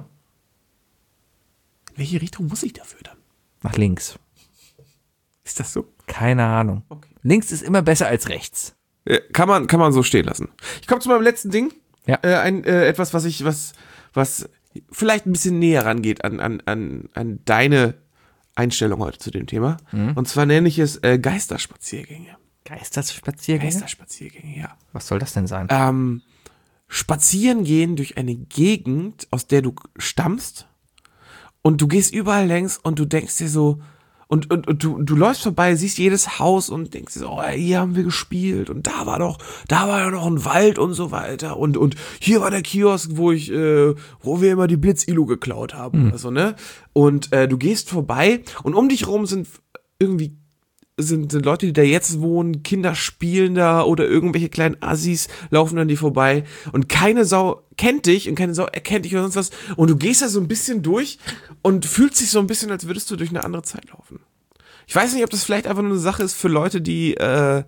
In welche Richtung muss ich dafür dann? Nach links. Ist das so? Keine Ahnung. Okay. Links ist immer besser als rechts. Kann man so stehen lassen. Ich komme zu meinem letzten Ding. Ja. Etwas, was vielleicht ein bisschen näher rangeht an deine Einstellung heute zu dem Thema. Und zwar nenne ich es Geisterspaziergänge. Geisterspaziergänge, ja. Was soll das denn sein? Spazieren gehen durch eine Gegend, aus der du stammst, und du gehst überall längs und du denkst dir so, und du läufst vorbei, siehst jedes Haus und denkst dir so, oh, hier haben wir gespielt und da war ja noch ein Wald und so weiter und hier war der Kiosk, wo wir immer die Blitzilu geklaut haben oder so, ne? Und du gehst vorbei und um dich rum sind Leute, die da jetzt wohnen, Kinder spielen da oder irgendwelche kleinen Assis laufen an die vorbei und keine Sau kennt dich und keine Sau erkennt dich oder sonst was und du gehst da so ein bisschen durch und fühlst dich so ein bisschen, als würdest du durch eine andere Zeit laufen. Ich weiß nicht, ob das vielleicht einfach nur eine Sache ist für Leute, die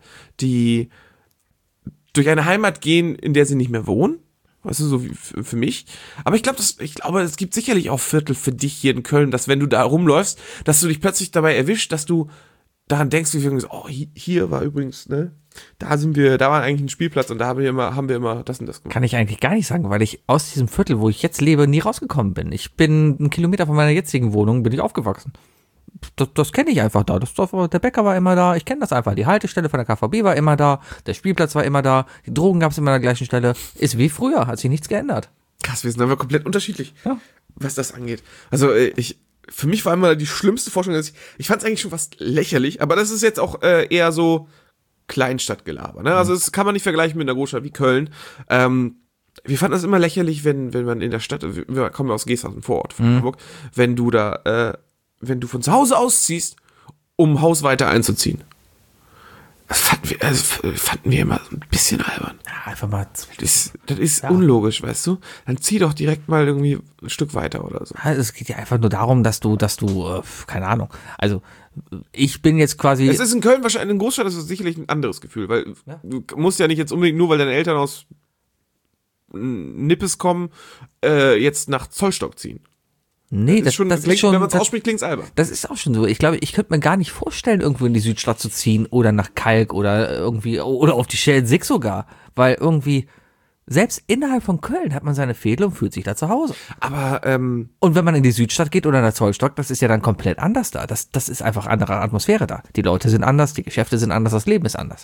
durch eine Heimat gehen, in der sie nicht mehr wohnen. Weißt du, so wie für mich. Aber ich glaube, es gibt sicherlich auch Viertel für dich hier in Köln, dass wenn du da rumläufst, dass du dich plötzlich dabei erwischt, dass du daran denkst, wie wir so, oh, hier war übrigens, ne, da war eigentlich ein Spielplatz und da haben wir immer das und das gemacht. Kann ich eigentlich gar nicht sagen, weil ich aus diesem Viertel, wo ich jetzt lebe, nie rausgekommen bin. Ich bin 1 Kilometer von meiner jetzigen Wohnung, bin ich aufgewachsen. Das kenne ich einfach da. Der Bäcker war immer da, ich kenne das einfach. Die Haltestelle von der KVB war immer da, der Spielplatz war immer da, die Drogen gab es immer an der gleichen Stelle. Ist wie früher, hat sich nichts geändert. Krass, wir sind aber komplett unterschiedlich, ja, was das angeht. Also für mich war immer die schlimmste Vorstellung, dass ich fand es eigentlich schon fast lächerlich, aber das ist jetzt auch eher so Kleinstadtgelaber, ne? Also das kann man nicht vergleichen mit einer Großstadt wie Köln. Wir fanden das immer lächerlich, wenn man in der Stadt, wir kommen aus Geesthaus, ein Vorort von Hamburg, wenn du von zu Hause ausziehst, um ein Haus weiter einzuziehen. Das fanden wir immer ein bisschen albern. Ja, einfach mal. Das ist unlogisch, weißt du? Dann zieh doch direkt mal irgendwie ein Stück weiter oder so. Es geht ja einfach nur darum, dass du, keine Ahnung, also ich bin jetzt quasi. Es ist in Köln wahrscheinlich, in Großstadt ist es sicherlich ein anderes Gefühl, weil du musst ja nicht jetzt unbedingt nur, weil deine Eltern aus Nippes kommen, jetzt nach Zollstock ziehen. Nee, das ist schon, wenn man es ausspricht, klingt es albern. Das ist auch schon so. Ich glaube, ich könnte mir gar nicht vorstellen, irgendwo in die Südstadt zu ziehen oder nach Kalk oder irgendwie, oder auf die Schelsig sogar. Weil irgendwie, selbst innerhalb von Köln hat man seine Fädel und fühlt sich da zu Hause. Aber, und wenn man in die Südstadt geht oder nach Zollstock, das ist ja dann komplett anders da. Das ist einfach andere Atmosphäre da. Die Leute sind anders, die Geschäfte sind anders, das Leben ist anders.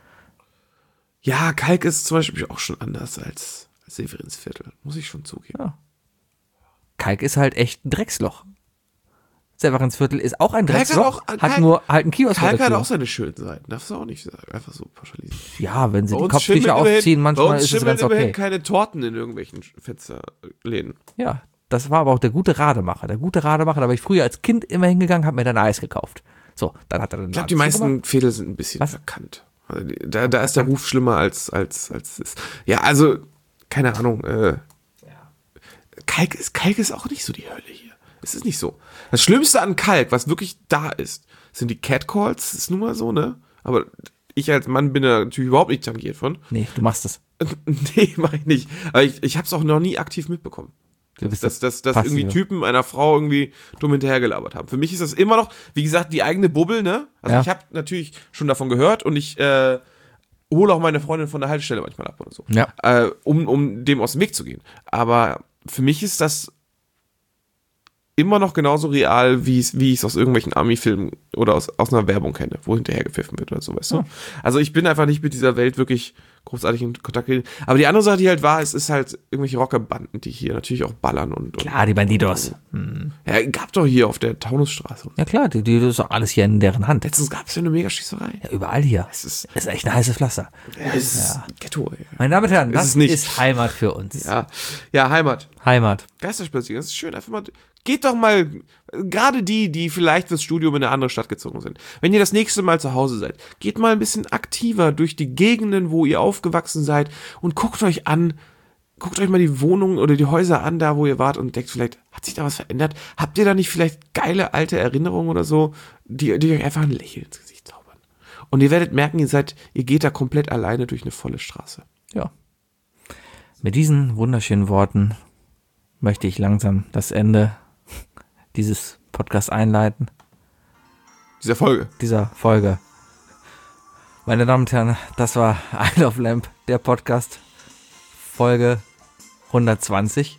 Ja, Kalk ist zum Beispiel auch schon anders als Severinsviertel, muss ich schon zugeben. Ja. Kalk ist halt echt ein Drecksloch. Severinsviertel ist auch ein Drecksloch, hat nur halt einen Kiosk. Kalk hat auch seine schönen Seiten, darfst du auch nicht einfach so pauschalisieren. Ja, wenn sie die Kopftücher aufziehen, manchmal ist es ganz okay. Keine Torten in irgendwelchen Fensterläden. Ja, das war aber auch der gute Rademacher. Da war ich früher als Kind immer hingegangen, habe mir dann Eis gekauft. So, dann hat er dann. Ich glaube, die meisten Fädel sind ein bisschen verkannt. Also da ist der Ruf schlimmer als ist. Ja, also, keine Ahnung. Kalk ist auch nicht so die Hölle hier. Es ist nicht so. Das Schlimmste an Kalk, was wirklich da ist, sind die Catcalls. Das ist nun mal so, ne? Aber ich als Mann bin da natürlich überhaupt nicht tangiert von. Nee, du machst es. Nee, mach ich nicht. Aber ich habe es auch noch nie aktiv mitbekommen. Dass irgendwie Typen einer Frau irgendwie dumm hinterhergelabert haben. Für mich ist das immer noch, wie gesagt, die eigene Bubble, ne? Also ich habe natürlich schon davon gehört und ich hole auch meine Freundin von der Haltestelle manchmal ab oder so. Ja. Um dem aus dem Weg zu gehen. Aber für mich ist das immer noch genauso real, wie ich es aus irgendwelchen Army-Filmen oder aus einer Werbung kenne, wo hinterher gepfiffen wird oder so, weißt du? Also ich bin einfach nicht mit dieser Welt wirklich großartig in Kontakt getreten. Aber die andere Sache, die halt war, es ist halt irgendwelche Rockerbanden, die hier natürlich auch ballern und Klar, die Bandidos. ja, gab doch hier auf der Taunusstraße. Ja klar, das ist doch alles hier in deren Hand. Letztens gab es ja eine Mega-Schießerei. Ja, überall hier. Es ist echt ein heißes Pflaster. Ghetto, ey. Meine Damen und Herren, Ist das es nicht. ist Heimat für uns. Ja, Heimat. Heimat. Geisterspaziergang, das ist schön. Einfach mal, geht doch mal, gerade die vielleicht fürs Studium in eine andere Stadt gezogen sind. Wenn ihr das nächste Mal zu Hause seid, geht mal ein bisschen aktiver durch die Gegenden, wo ihr aufgewachsen seid und guckt euch mal die Wohnungen oder die Häuser an, da wo ihr wart und denkt vielleicht, hat sich da was verändert? Habt ihr da nicht vielleicht geile alte Erinnerungen oder so, die euch einfach ein Lächeln ins Gesicht zaubern? Und ihr werdet merken, ihr geht da komplett alleine durch eine volle Straße. Ja. Mit diesen wunderschönen Worten möchte ich langsam das Ende dieses Podcasts einleiten. Dieser Folge. Meine Damen und Herren, das war I Love Lamp, der Podcast, Folge 120.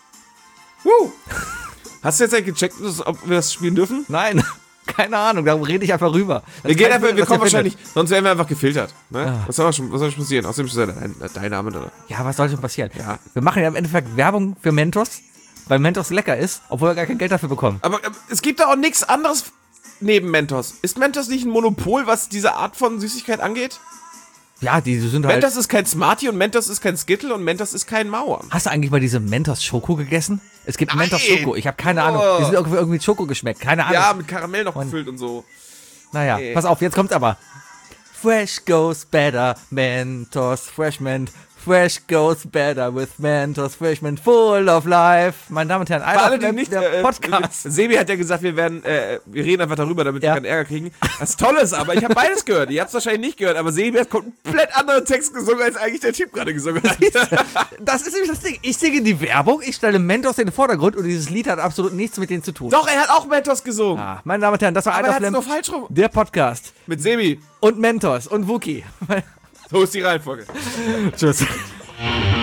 Hast du jetzt eigentlich gecheckt, ob wir das spielen dürfen? Nein, keine Ahnung, da rede ich einfach rüber. Wir kommen wahrscheinlich, sonst werden wir einfach gefiltert. Ne? Ja. Was soll schon passieren? Außerdem ist ja dein Name da. Ja, was soll schon passieren? Ja. Wir machen ja im Endeffekt Werbung für Mentos, weil Mentos lecker ist, obwohl wir gar kein Geld dafür bekommen. Aber es gibt da auch nichts anderes neben Mentos. Ist Mentos nicht ein Monopol, was diese Art von Süßigkeit angeht? Ja, die sind halt... Mentos ist kein Smarty und Mentos ist kein Skittle und Mentos ist kein Mauer. Hast du eigentlich mal diese Mentos Schoko gegessen? Es gibt Mentos Schoko, ich habe keine Ahnung. Die sind irgendwie Schoko geschmeckt, keine Ahnung. Ja, mit Karamell noch gefüllt und so. Naja, pass auf, jetzt kommt's aber. Fresh goes better, Mentos Freshman. Fresh goes better with Mentos Freshman, full of life. Meine Damen und Herren, alle, die nicht der Podcast. Sebi hat ja gesagt, wir reden einfach darüber, damit wir keinen Ärger kriegen. Das Tolle ist aber, ich habe beides gehört. Ihr habt es wahrscheinlich nicht gehört, aber Sebi hat komplett anderen Text gesungen, als eigentlich der Typ gerade gesungen hat. Das ist nämlich das Ding. Ich singe die Werbung, ich stelle Mentos in den Vordergrund und dieses Lied hat absolut nichts mit denen zu tun. Doch, er hat auch Mentos gesungen. Ah, meine Damen und Herren, das war aber I er Love hat's Lamp, nur falsch rum. der Podcast. Mit Sebi. Und Mentos und Wookie. So ist die Reihenfolge. Tschüss.